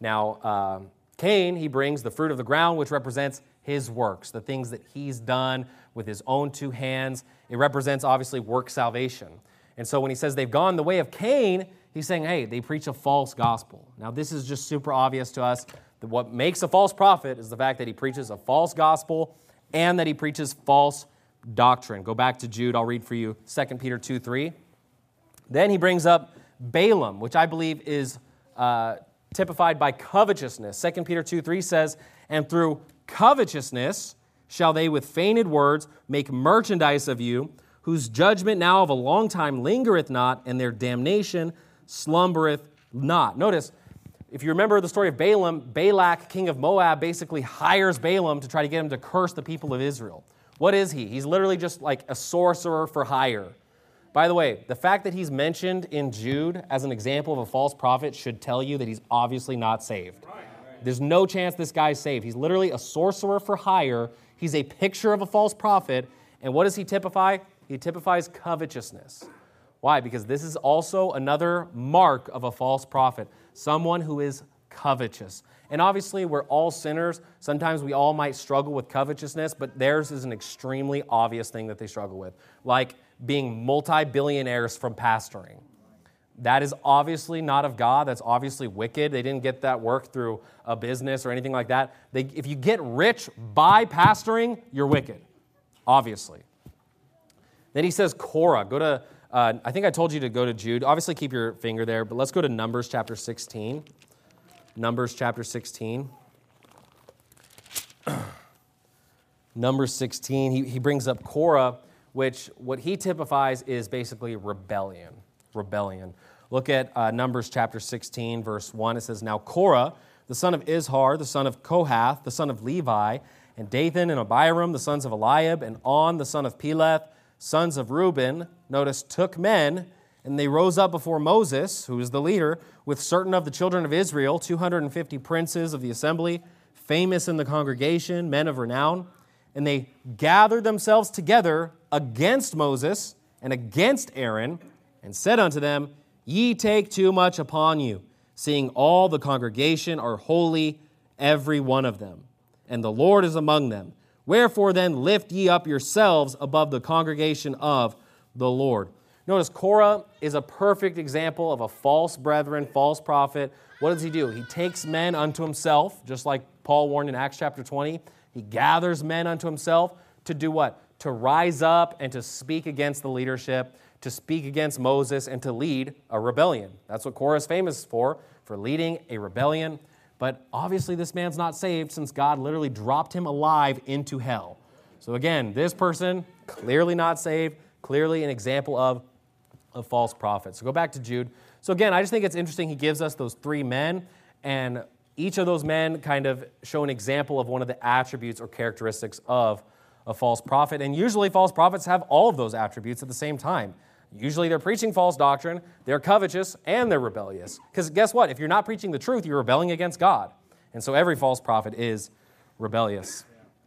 Now, Cain, he brings the fruit of the ground, which represents his works, the things that he's done with his own two hands. It represents, obviously, work salvation. And so when he says they've gone the way of Cain, he's saying, hey, they preach a false gospel. Now, this is just super obvious to us that what makes a false prophet is the fact that he preaches a false gospel and that he preaches false doctrine. Go back to Jude. I'll read for you 2 Peter 2:3. Then he brings up Balaam, which I believe is typified by covetousness. 2 Peter 2:3 says, and through covetousness shall they with feigned words make merchandise of you, whose judgment now of a long time lingereth not, and their damnation slumbereth not. Notice, if you remember the story of Balaam, Balak, king of Moab, basically hires Balaam to try to get him to curse the people of Israel. What is he? He's literally just like a sorcerer for hire. By the way, the fact that he's mentioned in Jude as an example of a false prophet should tell you that he's obviously not saved. There's no chance this guy's saved. He's literally a sorcerer for hire. He's a picture of a false prophet. And what does he typify? He typifies covetousness. Why? Because this is also another mark of a false prophet, someone who is covetous. And obviously, we're all sinners. Sometimes we all might struggle with covetousness, but theirs is an extremely obvious thing that they struggle with, like being multi-billionaires from pastoring. That is obviously not of God. That's obviously wicked. They didn't get that work through a business or anything like that. If you get rich by pastoring, you're wicked, obviously. Then he says Korah. Go to, I think I told you to go to Jude. Obviously, keep your finger there, but let's go to Numbers chapter 16. Numbers chapter 16. Numbers 16, he brings up Korah, which what he typifies is basically rebellion. Rebellion. Look at Numbers chapter 16, verse 1. It says, now Korah, the son of Izhar, the son of Kohath, the son of Levi, and Dathan and Abiram, the sons of Eliab, and On, the son of Peleth, sons of Reuben, notice, took men, and they rose up before Moses, who was the leader, with certain of the children of Israel, 250 princes of the assembly, famous in the congregation, men of renown. And they gathered themselves together against Moses and against Aaron, and said unto them, ye take too much upon you, seeing all the congregation are holy, every one of them, and the Lord is among them. Wherefore then lift ye up yourselves above the congregation of the Lord. Notice Korah is a perfect example of a false brethren, false prophet. What does he do? He takes men unto himself, just like Paul warned in Acts chapter 20. He gathers men unto himself to do what? To rise up and to speak against the leadership, to speak against Moses, and to lead a rebellion. That's what Korah is famous for leading a rebellion. But obviously this man's not saved since God literally dropped him alive into hell. So again, this person, clearly not saved, clearly an example of a false prophet. So go back to Jude. So again, I just think it's interesting he gives us those three men, and each of those men kind of show an example of one of the attributes or characteristics of a false prophet. And usually false prophets have all of those attributes at the same time. Usually they're preaching false doctrine, they're covetous, and they're rebellious. Because guess what? If you're not preaching the truth, you're rebelling against God. And so every false prophet is rebellious.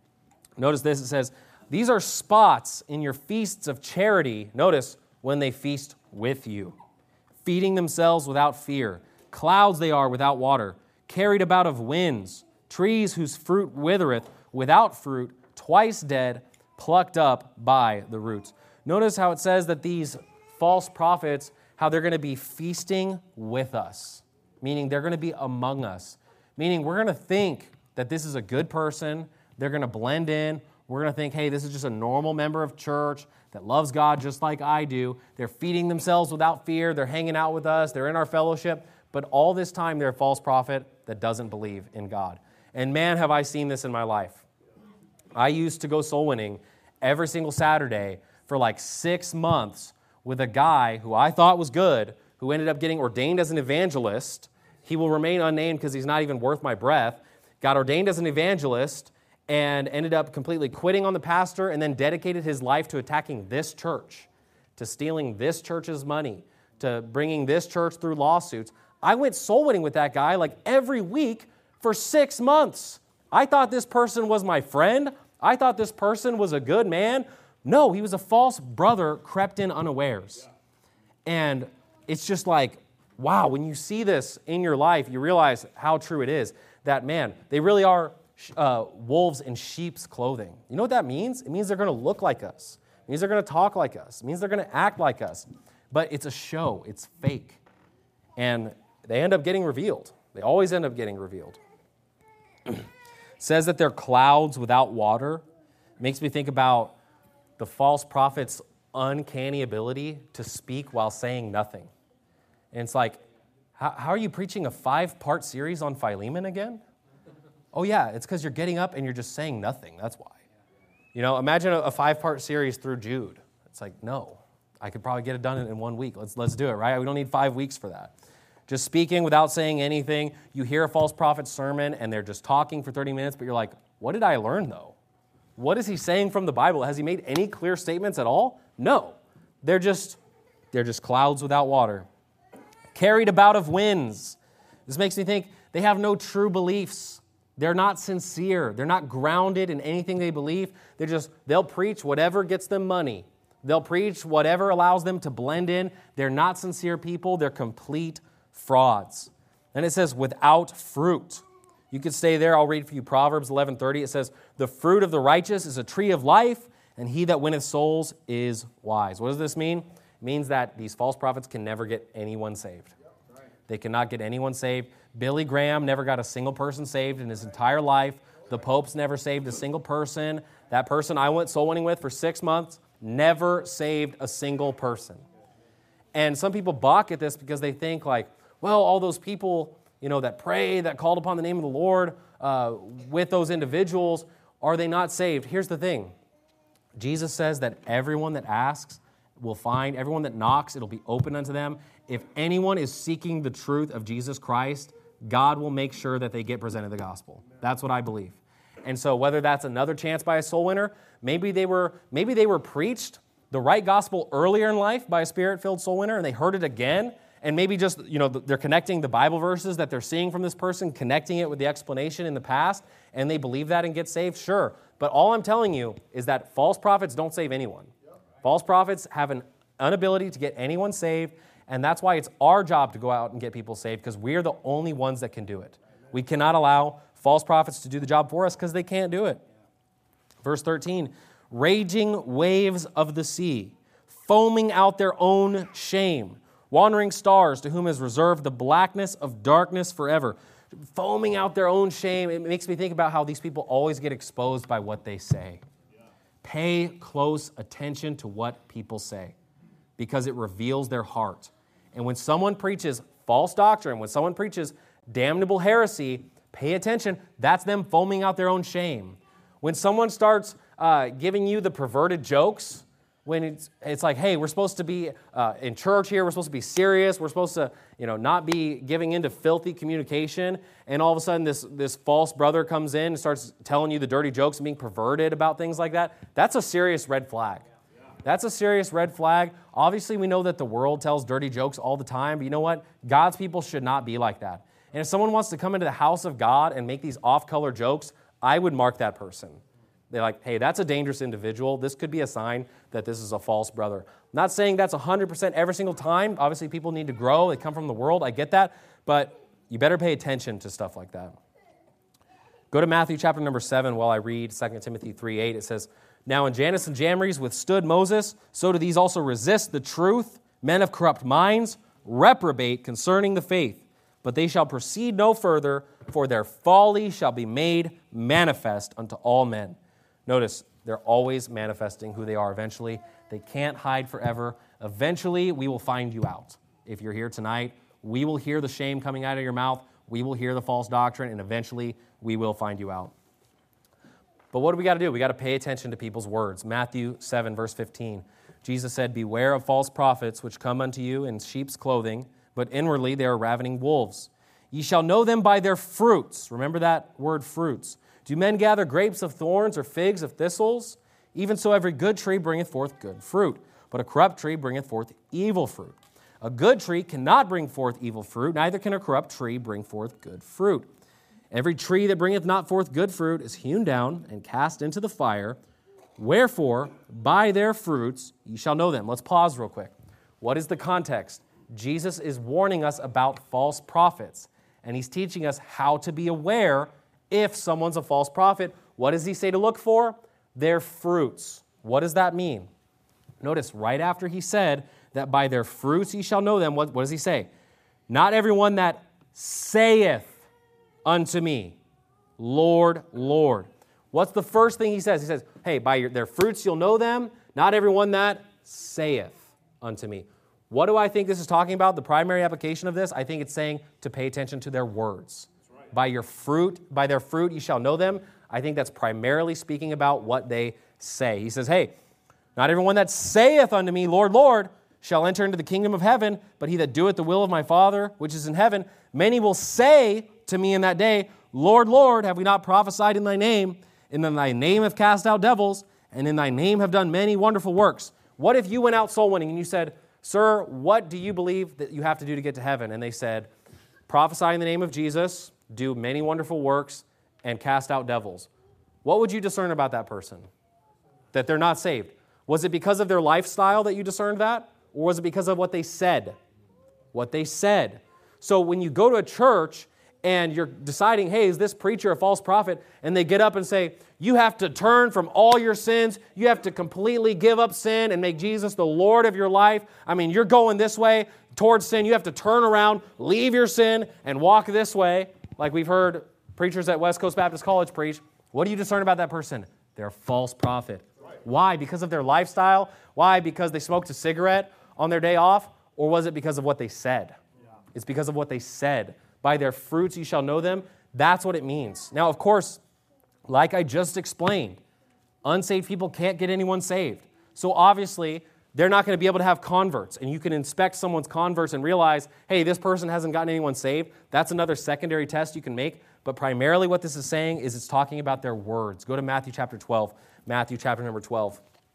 Notice this, it says, these are spots in your feasts of charity. Notice, when they feast with you, feeding themselves without fear. Clouds they are without water, carried about of winds, trees whose fruit withereth, without fruit, twice dead, plucked up by the roots. Notice how it says that these false prophets, how they're going to be feasting with us, meaning they're going to be among us, meaning we're going to think that this is a good person, they're going to blend in, we're going to think, hey, this is just a normal member of church that loves God just like I do. They're feeding themselves without fear, they're hanging out with us, they're in our fellowship, but all this time they're a false prophet that doesn't believe in God. And man, have I seen this in my life. I used to go soul winning every single Saturday for like 6 months with a guy who I thought was good, who ended up getting ordained as an evangelist. He will remain unnamed because he's not even worth my breath. Got ordained as an evangelist and ended up completely quitting on the pastor and then dedicated his life to attacking this church, to stealing this church's money, to bringing this church through lawsuits. I went soul winning with that guy like every week for 6 months. I thought this person was my friend. I thought this person was a good man. No, he was a false brother crept in unawares. And it's just like, wow, when you see this in your life, you realize how true it is that, man, they really are wolves in sheep's clothing. You know what that means? It means they're going to look like us. It means they're going to talk like us. It means they're going to act like us. But it's a show. It's fake. And they end up getting revealed. They always end up getting revealed. It says that they're clouds without water. It makes me think about the false prophet's uncanny ability to speak while saying nothing. And it's like, how are you preaching a 5-part series on Philemon again? Oh yeah, it's because you're getting up and you're just saying nothing. That's why. You know, imagine a 5-part series through Jude. It's like, no, I could probably get it done in 1 week. Let's do it, right? We don't need 5 weeks for that. Just speaking without saying anything. You hear a false prophet's sermon and they're just talking for 30 minutes, but you're like, what did I learn though? What is he saying from the Bible? Has he made any clear statements at all? No. They're just clouds without water. Carried about of winds. This makes me think they have no true beliefs. They're not sincere. They're not grounded in anything they believe. They'll preach whatever gets them money. They'll preach whatever allows them to blend in. They're not sincere people. They're complete frauds. And it says without fruit. You could stay there. I'll read for you Proverbs 11:30. It says, the fruit of the righteous is a tree of life, and he that winneth souls is wise. What does this mean? It means that these false prophets can never get anyone saved. They cannot get anyone saved. Billy Graham never got a single person saved in his entire life. The popes never saved a single person. That person I went soul winning with for 6 months never saved a single person. And some people balk at this because they think like, well, all those people, that pray, that called upon the name of the Lord with those individuals, are they not saved? Here's the thing. Jesus says that everyone that asks will find, everyone that knocks, it'll be open unto them. If anyone is seeking the truth of Jesus Christ, God will make sure that they get presented the gospel. That's what I believe. And so whether that's another chance by a soul winner, maybe they were preached the right gospel earlier in life by a Spirit-filled soul winner and they heard it again, and maybe just, they're connecting the Bible verses that they're seeing from this person, connecting it with the explanation in the past, and they believe that and get saved, sure. But all I'm telling you is that false prophets don't save anyone. False prophets have an inability to get anyone saved, and that's why it's our job to go out and get people saved, because we are the only ones that can do it. We cannot allow false prophets to do the job for us because they can't do it. Verse 13, raging waves of the sea, foaming out their own shame, wandering stars to whom is reserved the blackness of darkness forever. Foaming out their own shame. It makes me think about how these people always get exposed by what they say. Pay close attention to what people say because it reveals their heart. And when someone preaches false doctrine, when someone preaches damnable heresy, pay attention. That's them foaming out their own shame. When someone starts giving you the perverted jokes, when it's like, hey, we're supposed to be in church here, we're supposed to be serious, we're supposed to not be giving into filthy communication, and all of a sudden this false brother comes in and starts telling you the dirty jokes and being perverted about things like that, that's a serious red flag. That's a serious red flag. Obviously, we know that the world tells dirty jokes all the time, but you know what? God's people should not be like that. And if someone wants to come into the house of God and make these off-color jokes, I would mark that person. They're like, hey, that's a dangerous individual. This could be a sign that this is a false brother. I'm not saying that's 100% every single time. Obviously, people need to grow. They come from the world. I get that. But you better pay attention to stuff like that. Go to Matthew chapter number 7 while I read 2 Timothy 3:8. It says, now when Jannes and Jambres withstood Moses, so do these also resist the truth. Men of corrupt minds reprobate concerning the faith. But they shall proceed no further, for their folly shall be made manifest unto all men. Notice, they're always manifesting who they are eventually. They can't hide forever. Eventually, we will find you out. If you're here tonight, we will hear the shame coming out of your mouth. We will hear the false doctrine, and eventually, we will find you out. But what do we got to do? We got to pay attention to people's words. Matthew 7, verse 15. Jesus said, "Beware of false prophets, which come unto you in sheep's clothing, but inwardly they are ravening wolves. Ye shall know them by their fruits." Remember that word, fruits. "Do men gather grapes of thorns or figs of thistles? Even so every good tree bringeth forth good fruit, but a corrupt tree bringeth forth evil fruit. A good tree cannot bring forth evil fruit, neither can a corrupt tree bring forth good fruit. Every tree that bringeth not forth good fruit is hewn down and cast into the fire. Wherefore, by their fruits ye shall know them." Let's pause real quick. What is the context? Jesus is warning us about false prophets, and he's teaching us how to be aware if someone's a false prophet. What does he say to look for? Their fruits. What does that mean? Notice right after he said that by their fruits ye shall know them, what does he say? "Not everyone that saith unto me, Lord, Lord." What's the first thing he says? He says, hey, by their fruits you'll know them, not everyone that saith unto me. What do I think this is talking about? The primary application of this, I think it's saying to pay attention to their words. Right. By their fruit you shall know them. I think that's primarily speaking about what they say. He says, hey, not everyone that saith unto me, Lord, Lord, shall enter into the kingdom of heaven, but he that doeth the will of my Father, which is in heaven. Many will say to me in that day, Lord, Lord, have we not prophesied in thy name? And in thy name have cast out devils, and in thy name have done many wonderful works. What if you went out soul winning and you said, "Sir, what do you believe that you have to do to get to heaven?" And they said, "Prophesy in the name of Jesus, do many wonderful works, and cast out devils." What would you discern about that person? That they're not saved. Was it because of their lifestyle that you discerned that? Or was it because of what they said? What they said. So when you go to a church and you're deciding, hey, is this preacher a false prophet? And they get up and say, you have to turn from all your sins. You have to completely give up sin and make Jesus the Lord of your life. I mean, you're going this way towards sin. You have to turn around, leave your sin, and walk this way. Like we've heard preachers at West Coast Baptist College preach. What do you discern about that person? They're a false prophet. Right. Why? Because of their lifestyle? Why? Because they smoked a cigarette on their day off? Or was it because of what they said? Yeah. It's because of what they said. By their fruits you shall know them. That's what it means. Now, of course, like I just explained, unsaved people can't get anyone saved. So obviously, they're not going to be able to have converts. And you can inspect someone's converts and realize, hey, this person hasn't gotten anyone saved. That's another secondary test you can make. But primarily what this is saying is it's talking about their words. Go to Matthew chapter 12. Matthew chapter number 12.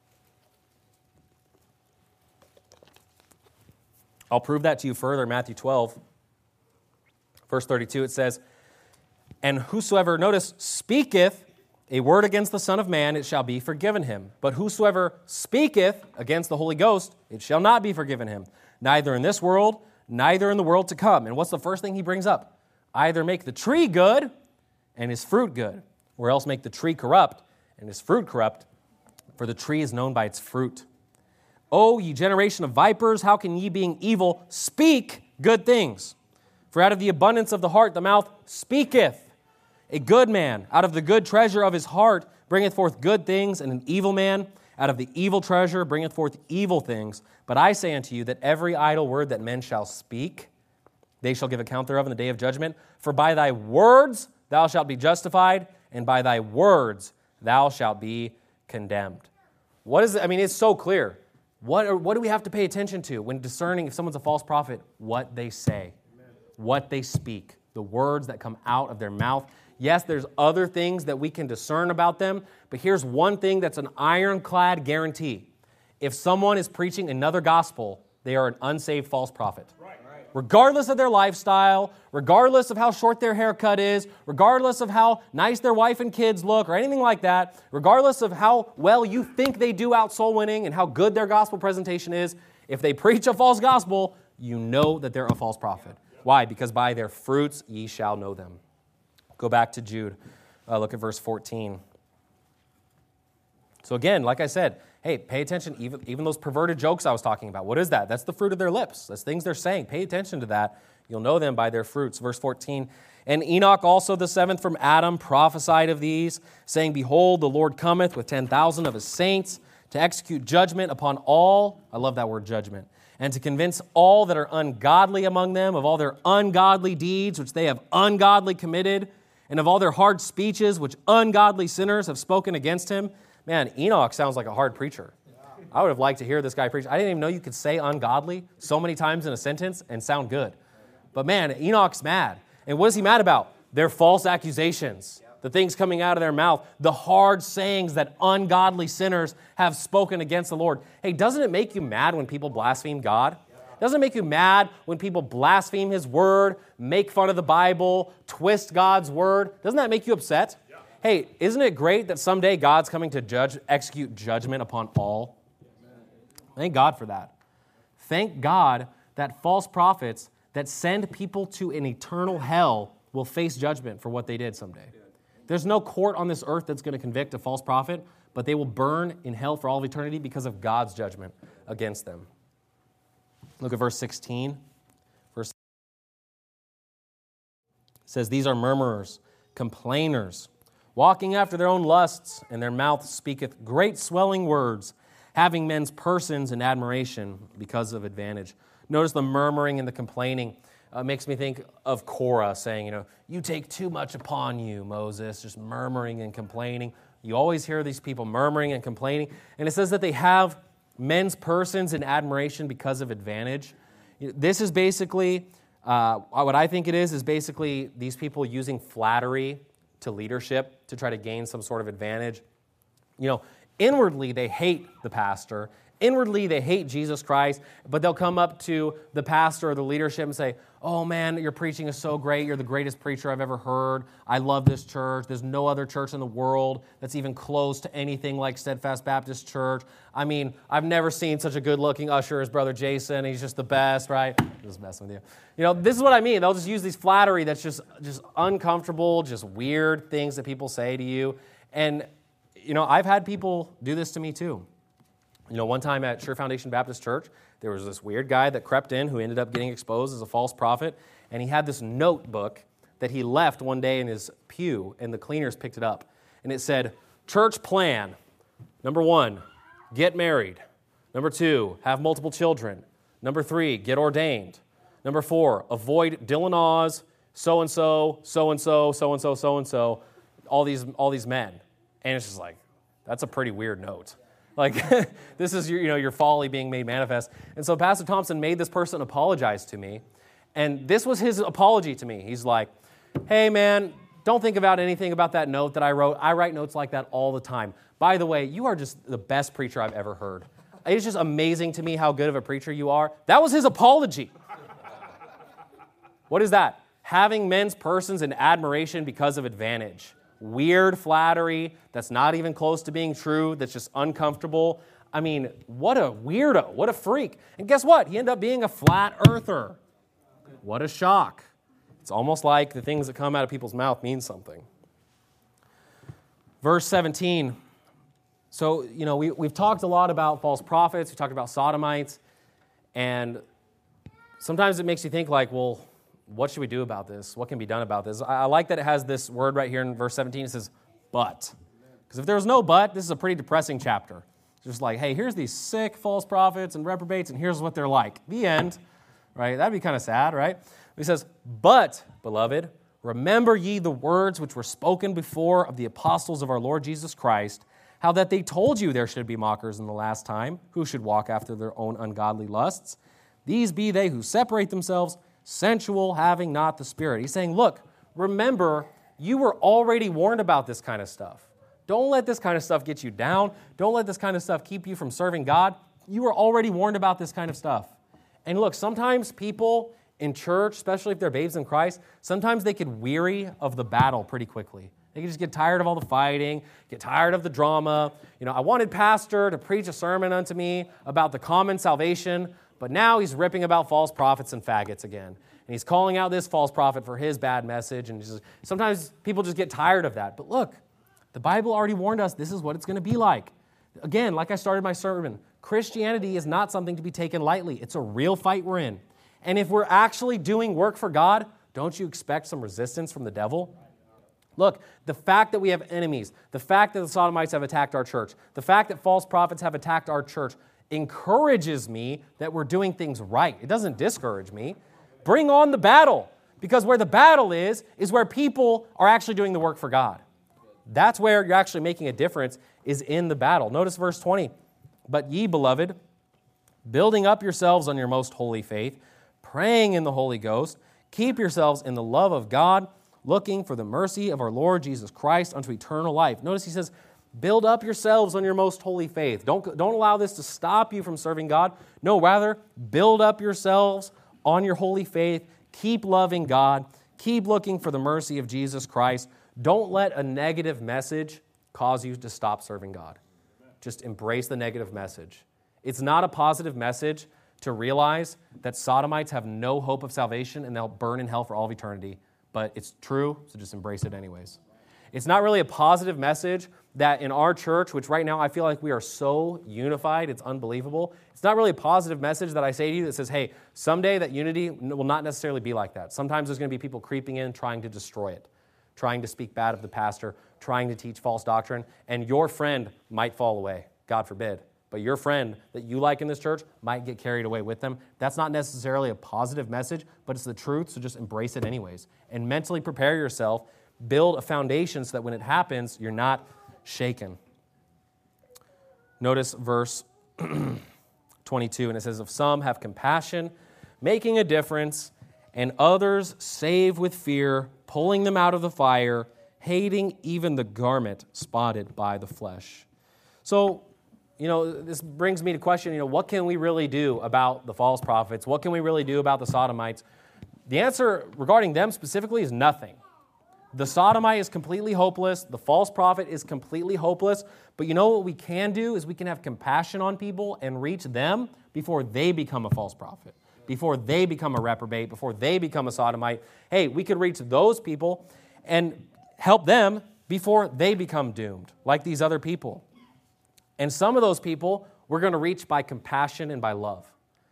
I'll prove that to you further. Matthew 12. Verse 32, it says, "And whosoever," notice, "speaketh a word against the Son of Man, it shall be forgiven him. But whosoever speaketh against the Holy Ghost, it shall not be forgiven him. Neither in this world, neither in the world to come." And what's the first thing he brings up? "Either make the tree good and his fruit good, or else make the tree corrupt and his fruit corrupt, for the tree is known by its fruit. O ye generation of vipers, how can ye, being evil, speak good things? For out of the abundance of the heart the mouth speaketh. A good man out of the good treasure of his heart bringeth forth good things, and an evil man out of the evil treasure bringeth forth evil things. But I say unto you that every idle word that men shall speak, they shall give account thereof in the day of judgment. For by thy words thou shalt be justified, and by thy words thou shalt be condemned." What is it? I mean, it's so clear. What do we have to pay attention to when discerning if someone's a false prophet? What they say. What they speak, the words that come out of their mouth. Yes, there's other things that we can discern about them, but here's one thing that's an ironclad guarantee. If someone is preaching another gospel, they are an unsaved false prophet. Right. Regardless of their lifestyle, regardless of how short their haircut is, regardless of how nice their wife and kids look or anything like that, regardless of how well you think they do out soul winning and how good their gospel presentation is, if they preach a false gospel, you know that they're a false prophet. Why? Because by their fruits ye shall know them. Go back to Jude. Look at verse 14. So again, like I said, hey, pay attention, even those perverted jokes I was talking about. What is that? That's the fruit of their lips. That's things they're saying. Pay attention to that. You'll know them by their fruits. Verse 14. "And Enoch also the seventh from Adam prophesied of these, saying, Behold, the Lord cometh with 10,000 of his saints to execute judgment upon all," I love that word, judgment, "and to convince all that are ungodly among them of all their ungodly deeds which they have ungodly committed, and of all their hard speeches which ungodly sinners have spoken against him. Man, Enoch sounds like a hard preacher. I would have liked to hear this guy preach. I didn't even know you could say ungodly so many times in a sentence and sound good. But man, Enoch's mad. And what is he mad about? Their false accusations, the things coming out of their mouth, the hard sayings that ungodly sinners have spoken against the Lord. Hey, doesn't it make you mad when people blaspheme God? Doesn't it make you mad when people blaspheme His Word, make fun of the Bible, twist God's Word? Doesn't that make you upset? Yeah. Hey, isn't it great that someday God's coming to execute judgment upon all? Thank God for that. Thank God that false prophets that send people to an eternal hell will face judgment for what they did someday. There's no court on this earth that's going to convict a false prophet, but they will burn in hell for all of eternity because of God's judgment against them. Look at verse 16. Verse says, "These are murmurers, complainers, walking after their own lusts, and their mouth speaketh great swelling words, having men's persons in admiration because of advantage." Notice the murmuring and the complaining. Makes me think of Korah saying, you take too much upon you, Moses, just murmuring and complaining. You always hear these people murmuring and complaining. And it says that they have men's persons in admiration because of advantage. This is basically, what I think it is basically these people using flattery to leadership to try to gain some sort of advantage. Inwardly they hate the pastor. Inwardly, they hate Jesus Christ, but they'll come up to the pastor or the leadership and say, "Oh man, your preaching is so great. You're the greatest preacher I've ever heard. I love this church. There's no other church in the world that's even close to anything like Steadfast Baptist Church. I mean, I've never seen such a good-looking usher as Brother Jason. He's just the best," right? Just messing with you. This is what I mean. They'll just use these flattery that's just uncomfortable, just weird things that people say to you. And, I've had people do this to me too. One time at Sure Foundation Baptist Church, there was this weird guy that crept in who ended up getting exposed as a false prophet, and he had this notebook that he left one day in his pew, and the cleaners picked it up. And it said, "Church plan, number 1, get married. Number 2, have multiple children. Number 3, get ordained. Number 4, avoid Dylan Oz, so-and-so, so-and-so, so-and-so, so-and-so, all these men." And it's just like, that's a pretty weird note. Like, this is your folly being made manifest. And so Pastor Thompson made this person apologize to me. And this was his apology to me. He's like, "Hey, man, don't think about anything about that note that I wrote. I write notes like that all the time. By the way, you are just the best preacher I've ever heard. It's just amazing to me how good of a preacher you are." That was his apology. What is that? Having men's persons in admiration because of advantage. Weird flattery that's not even close to being true, that's just uncomfortable. I mean, what a weirdo, what a freak. And guess what? He ended up being a flat earther. What a shock. It's almost like the things that come out of people's mouth mean something. Verse 17. So, we've talked a lot about false prophets. We talked about sodomites. And sometimes it makes you think like, well, what should we do about this? What can be done about this? I like that it has this word right here in verse 17. It says, "but." Because if there was no but, this is a pretty depressing chapter. It's just like, hey, here's these sick false prophets and reprobates, and here's what they're like. The end. Right? That'd be kind of sad, right? He says, "But, beloved, remember ye the words which were spoken before of the apostles of our Lord Jesus Christ, how that they told you there should be mockers in the last time, who should walk after their own ungodly lusts. These be they who separate themselves, sensual, having not the Spirit." He's saying, look, remember, you were already warned about this kind of stuff. Don't let this kind of stuff get you down. Don't let this kind of stuff keep you from serving God. You were already warned about this kind of stuff. And look, sometimes people in church, especially if they're babes in Christ, sometimes they get weary of the battle pretty quickly. They can just get tired of all the fighting, get tired of the drama. I wanted pastor to preach a sermon unto me about the common salvation, but now he's ripping about false prophets and faggots again. And he's calling out this false prophet for his bad message. And sometimes people just get tired of that. But look, the Bible already warned us this is what it's going to be like. Again, like I started my sermon, Christianity is not something to be taken lightly. It's a real fight we're in. And if we're actually doing work for God, don't you expect some resistance from the devil? Look, the fact that we have enemies, the fact that the Sodomites have attacked our church, the fact that false prophets have attacked our church encourages me that we're doing things right. It doesn't discourage me. Bring on the battle, Because where the battle is where people are actually doing the work for God. That's where you're actually making a difference, is in the battle. Notice verse 20. But ye, beloved, building up yourselves on your most holy faith, praying in the Holy Ghost, keep yourselves in the love of God, looking for the mercy of our Lord Jesus Christ unto eternal life. Notice he says, build up yourselves on your most holy faith. Don't allow this to stop you from serving God. No, rather, build up yourselves on your holy faith. Keep loving God. Keep looking for the mercy of Jesus Christ. Don't let a negative message cause you to stop serving God. Just embrace the negative message. It's not a positive message to realize that sodomites have no hope of salvation and they'll burn in hell for all of eternity. But it's true, so just embrace it anyways. It's not really a positive message that in our church, which right now I feel like we are so unified, it's unbelievable. It's not really a positive message that I say to you that says, hey, someday that unity will not necessarily be like that. Sometimes there's going to be people creeping in trying to destroy it, trying to speak bad of the pastor, trying to teach false doctrine, and your friend might fall away, God forbid. But your friend that you like in this church might get carried away with them. That's not necessarily a positive message, but it's the truth, so just embrace it anyways. And mentally prepare yourself, build a foundation so that when it happens, you're not shaken. Notice verse 22, and it says, of some have compassion, making a difference, and others save with fear, pulling them out of the fire, hating even the garment spotted by the flesh. So, this brings me to question, what can we really do about the false prophets? What can we really do about the sodomites? The answer regarding them specifically is nothing. The sodomite is completely hopeless. The false prophet is completely hopeless. But what we can do is we can have compassion on people and reach them before they become a false prophet, before they become a reprobate, before they become a sodomite. Hey, we could reach those people and help them before they become doomed, like these other people. And some of those people we're going to reach by compassion and by love.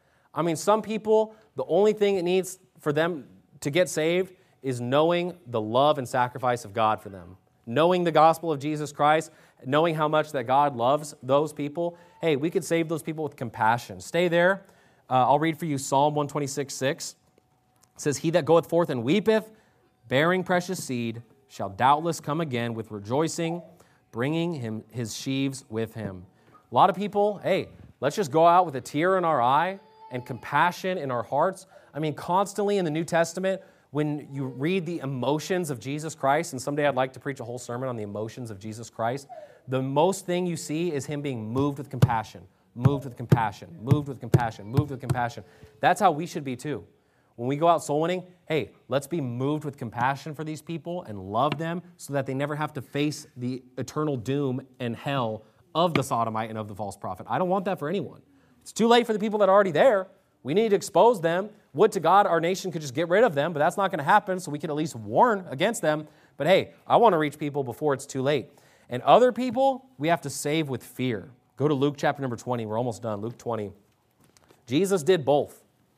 Some people, the only thing it needs for them to get saved is knowing the love and sacrifice of God for them. Knowing the gospel of Jesus Christ, knowing how much that God loves those people. Hey, we could save those people with compassion. Stay there. I'll read for you Psalm 126:6. It says, he that goeth forth and weepeth, bearing precious seed, shall doubtless come again with rejoicing, bringing him his sheaves with him. A lot of people, hey, let's just go out with a tear in our eye and compassion in our hearts. Constantly in the New Testament, when you read the emotions of Jesus Christ, and someday I'd like to preach a whole sermon on the emotions of Jesus Christ, the most thing you see is him being moved with compassion, moved with compassion, moved with compassion, moved with compassion. That's how we should be too. When we go out soul winning, hey, let's be moved with compassion for these people and love them so that they never have to face the eternal doom and hell of the sodomite and of the false prophet. I don't want that for anyone. It's too late for the people that are already there. We need to expose them. Would to God our nation could just get rid of them, but that's not going to happen, so we can at least warn against them. But hey, I want to reach people before it's too late. And other people, we have to save with fear. Go to Luke chapter number 20. We're almost done. Luke 20. Jesus did both.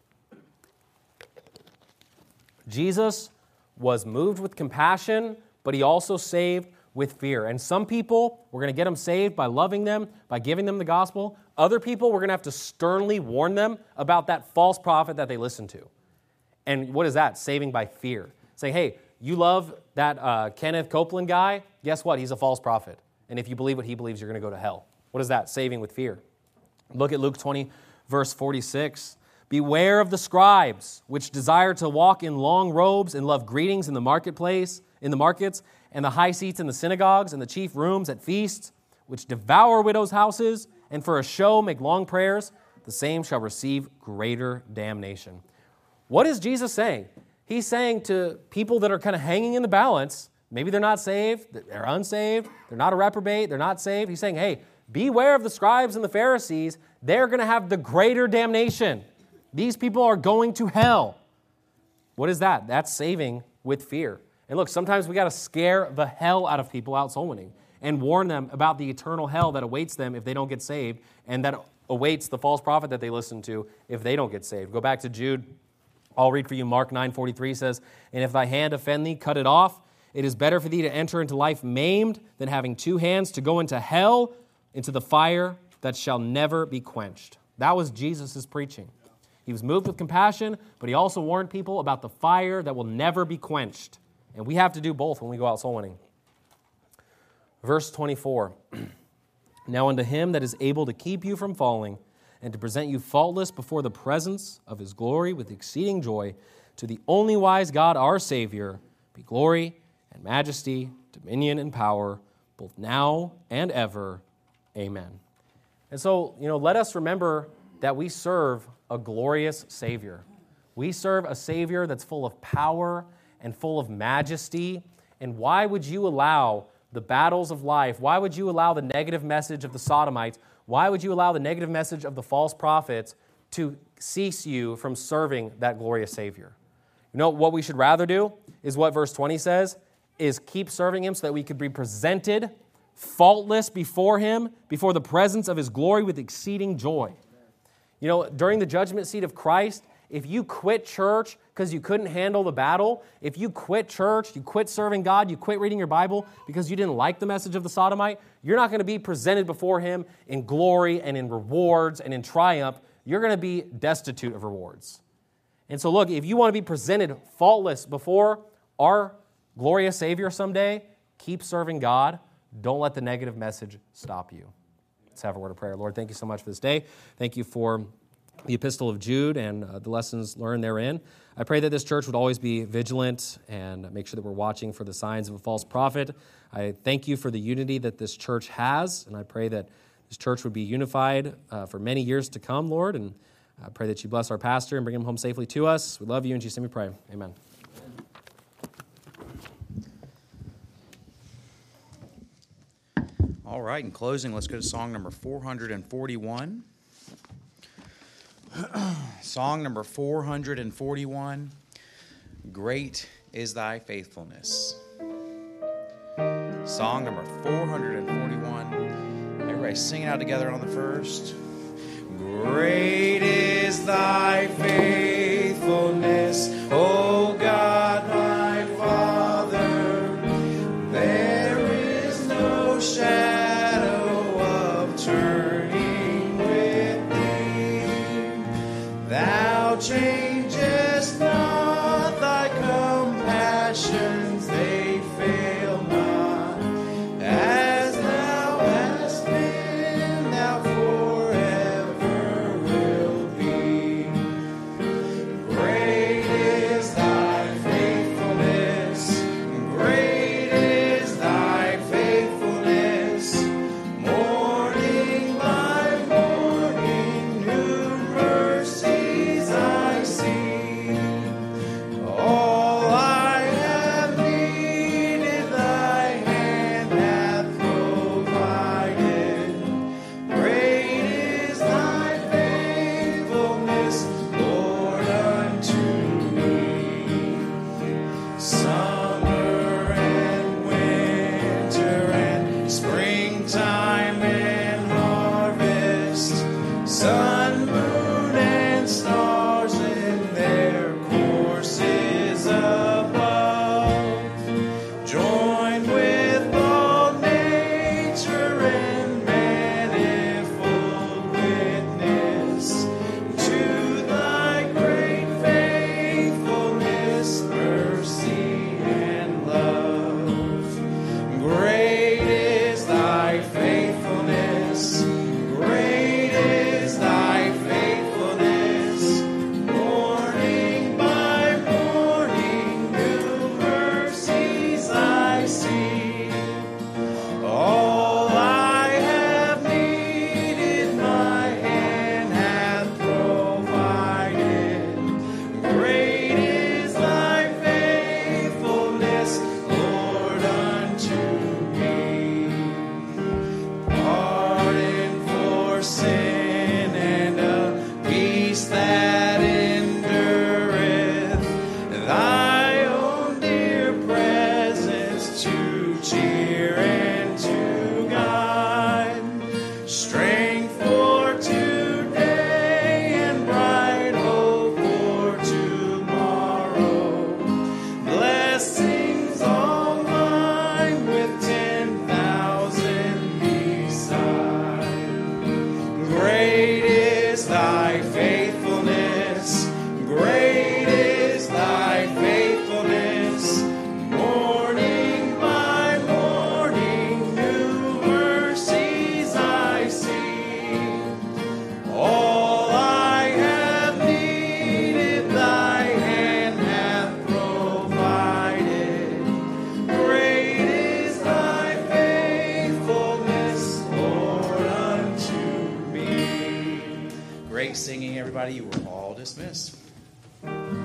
Jesus was moved with compassion, but he also saved with fear. And some people, we're going to get them saved by loving them, by giving them the gospel. Other people, we're going to have to sternly warn them about that false prophet that they listen to. And what is that? Saving by fear. Saying, hey, you love that Kenneth Copeland guy? Guess what? He's a false prophet. And if you believe what he believes, you're going to go to hell. What is that? Saving with fear. Look at Luke 20, verse 46. Beware of the scribes, which desire to walk in long robes and love greetings in the marketplace, in the markets, and the high seats in the synagogues, and the chief rooms at feasts, which devour widows' houses, and for a show make long prayers. The same shall receive greater damnation. What is Jesus saying? He's saying to people that are kind of hanging in the balance, maybe they're not saved, they're unsaved, they're not a reprobate, they're not saved. He's saying, hey, beware of the scribes and the Pharisees. They're going to have the greater damnation. These people are going to hell. What is that? That's saving with fear. And look, sometimes we got to scare the hell out of people out soul winning and warn them about the eternal hell that awaits them if they don't get saved and that awaits the false prophet that they listen to if they don't get saved. Go back to Jude. I'll read for you. Mark 9:43 says, and if thy hand offend thee, cut it off. It is better for thee to enter into life maimed than having two hands to go into hell, into the fire that shall never be quenched. That was Jesus' preaching. He was moved with compassion, but he also warned people about the fire that will never be quenched. And we have to do both when we go out soul winning. Verse 24. Now unto him that is able to keep you from falling and to present you faultless before the presence of his glory with exceeding joy, to the only wise God our Savior, be glory and majesty, dominion and power, both now and ever. Amen. And so, let us remember that we serve a glorious Savior. We serve a Savior that's full of power and full of majesty. And why would you allow the battles of life? Why would you allow the negative message of the Sodomites? Why would you allow the negative message of the false prophets to cease you from serving that glorious Savior? What we should rather do is what verse 20 says, is keep serving him so that we could be presented faultless before him, before the presence of his glory with exceeding joy. During the judgment seat of Christ, if you quit church because you couldn't handle the battle, if you quit church, you quit serving God, you quit reading your Bible because you didn't like the message of the Sodomite, you're not going to be presented before him in glory and in rewards and in triumph. You're going to be destitute of rewards. And so look, if you want to be presented faultless before our glorious Savior someday, keep serving God. Don't let the negative message stop you. Let's have a word of prayer. Lord, thank you so much for this day. Thank you for the Epistle of Jude and the lessons learned therein. I pray that this church would always be vigilant and make sure that we're watching for the signs of a false prophet. I thank you for the unity that this church has, and I pray that this church would be unified for many years to come, Lord, and I pray that you bless our pastor and bring him home safely to us. We love you. In Jesus' name we pray. Amen. All right, in closing, let's go to song number 441. Song number 441, Great is Thy Faithfulness. Song number 441. Everybody sing it out together on the first. Great is thy faithfulness, O God, my Father. There is no shadow of turning with thee. Thou changest not, thy compassions, they fail not. As thou hast been, thou forever will be. Great is thy faithfulness, great is thy faithfulness. Morning by morning, new mercies I see. All I have needed, thy hand hath provided. Great is thy faithfulness, Lord, unto me. Summer and winter and springtime and harvest, sun, moon, and stars in their courses above, join with all nature and manifold witness to thy great faithfulness, mercy, and love. Great is thy faithfulness, great is thy faithfulness. Morning by morning, new mercies I see. All I have needed, my hand hath provided. Great is thy faithfulness, Lord, unto me. Pardon for sin and a peace that endureth, thy own dear presence to cheer and to guide, strength for today and bright hope for tomorrow, blessings all mine with 10,000 beside. Great is thy faithfulness, Great is thy faithfulness. Morning by morning, new mercies I see. All I have needed, thy hand hath provided. Great is thy faithfulness, Lord, unto me. Great singing, everybody. You were all dismissed.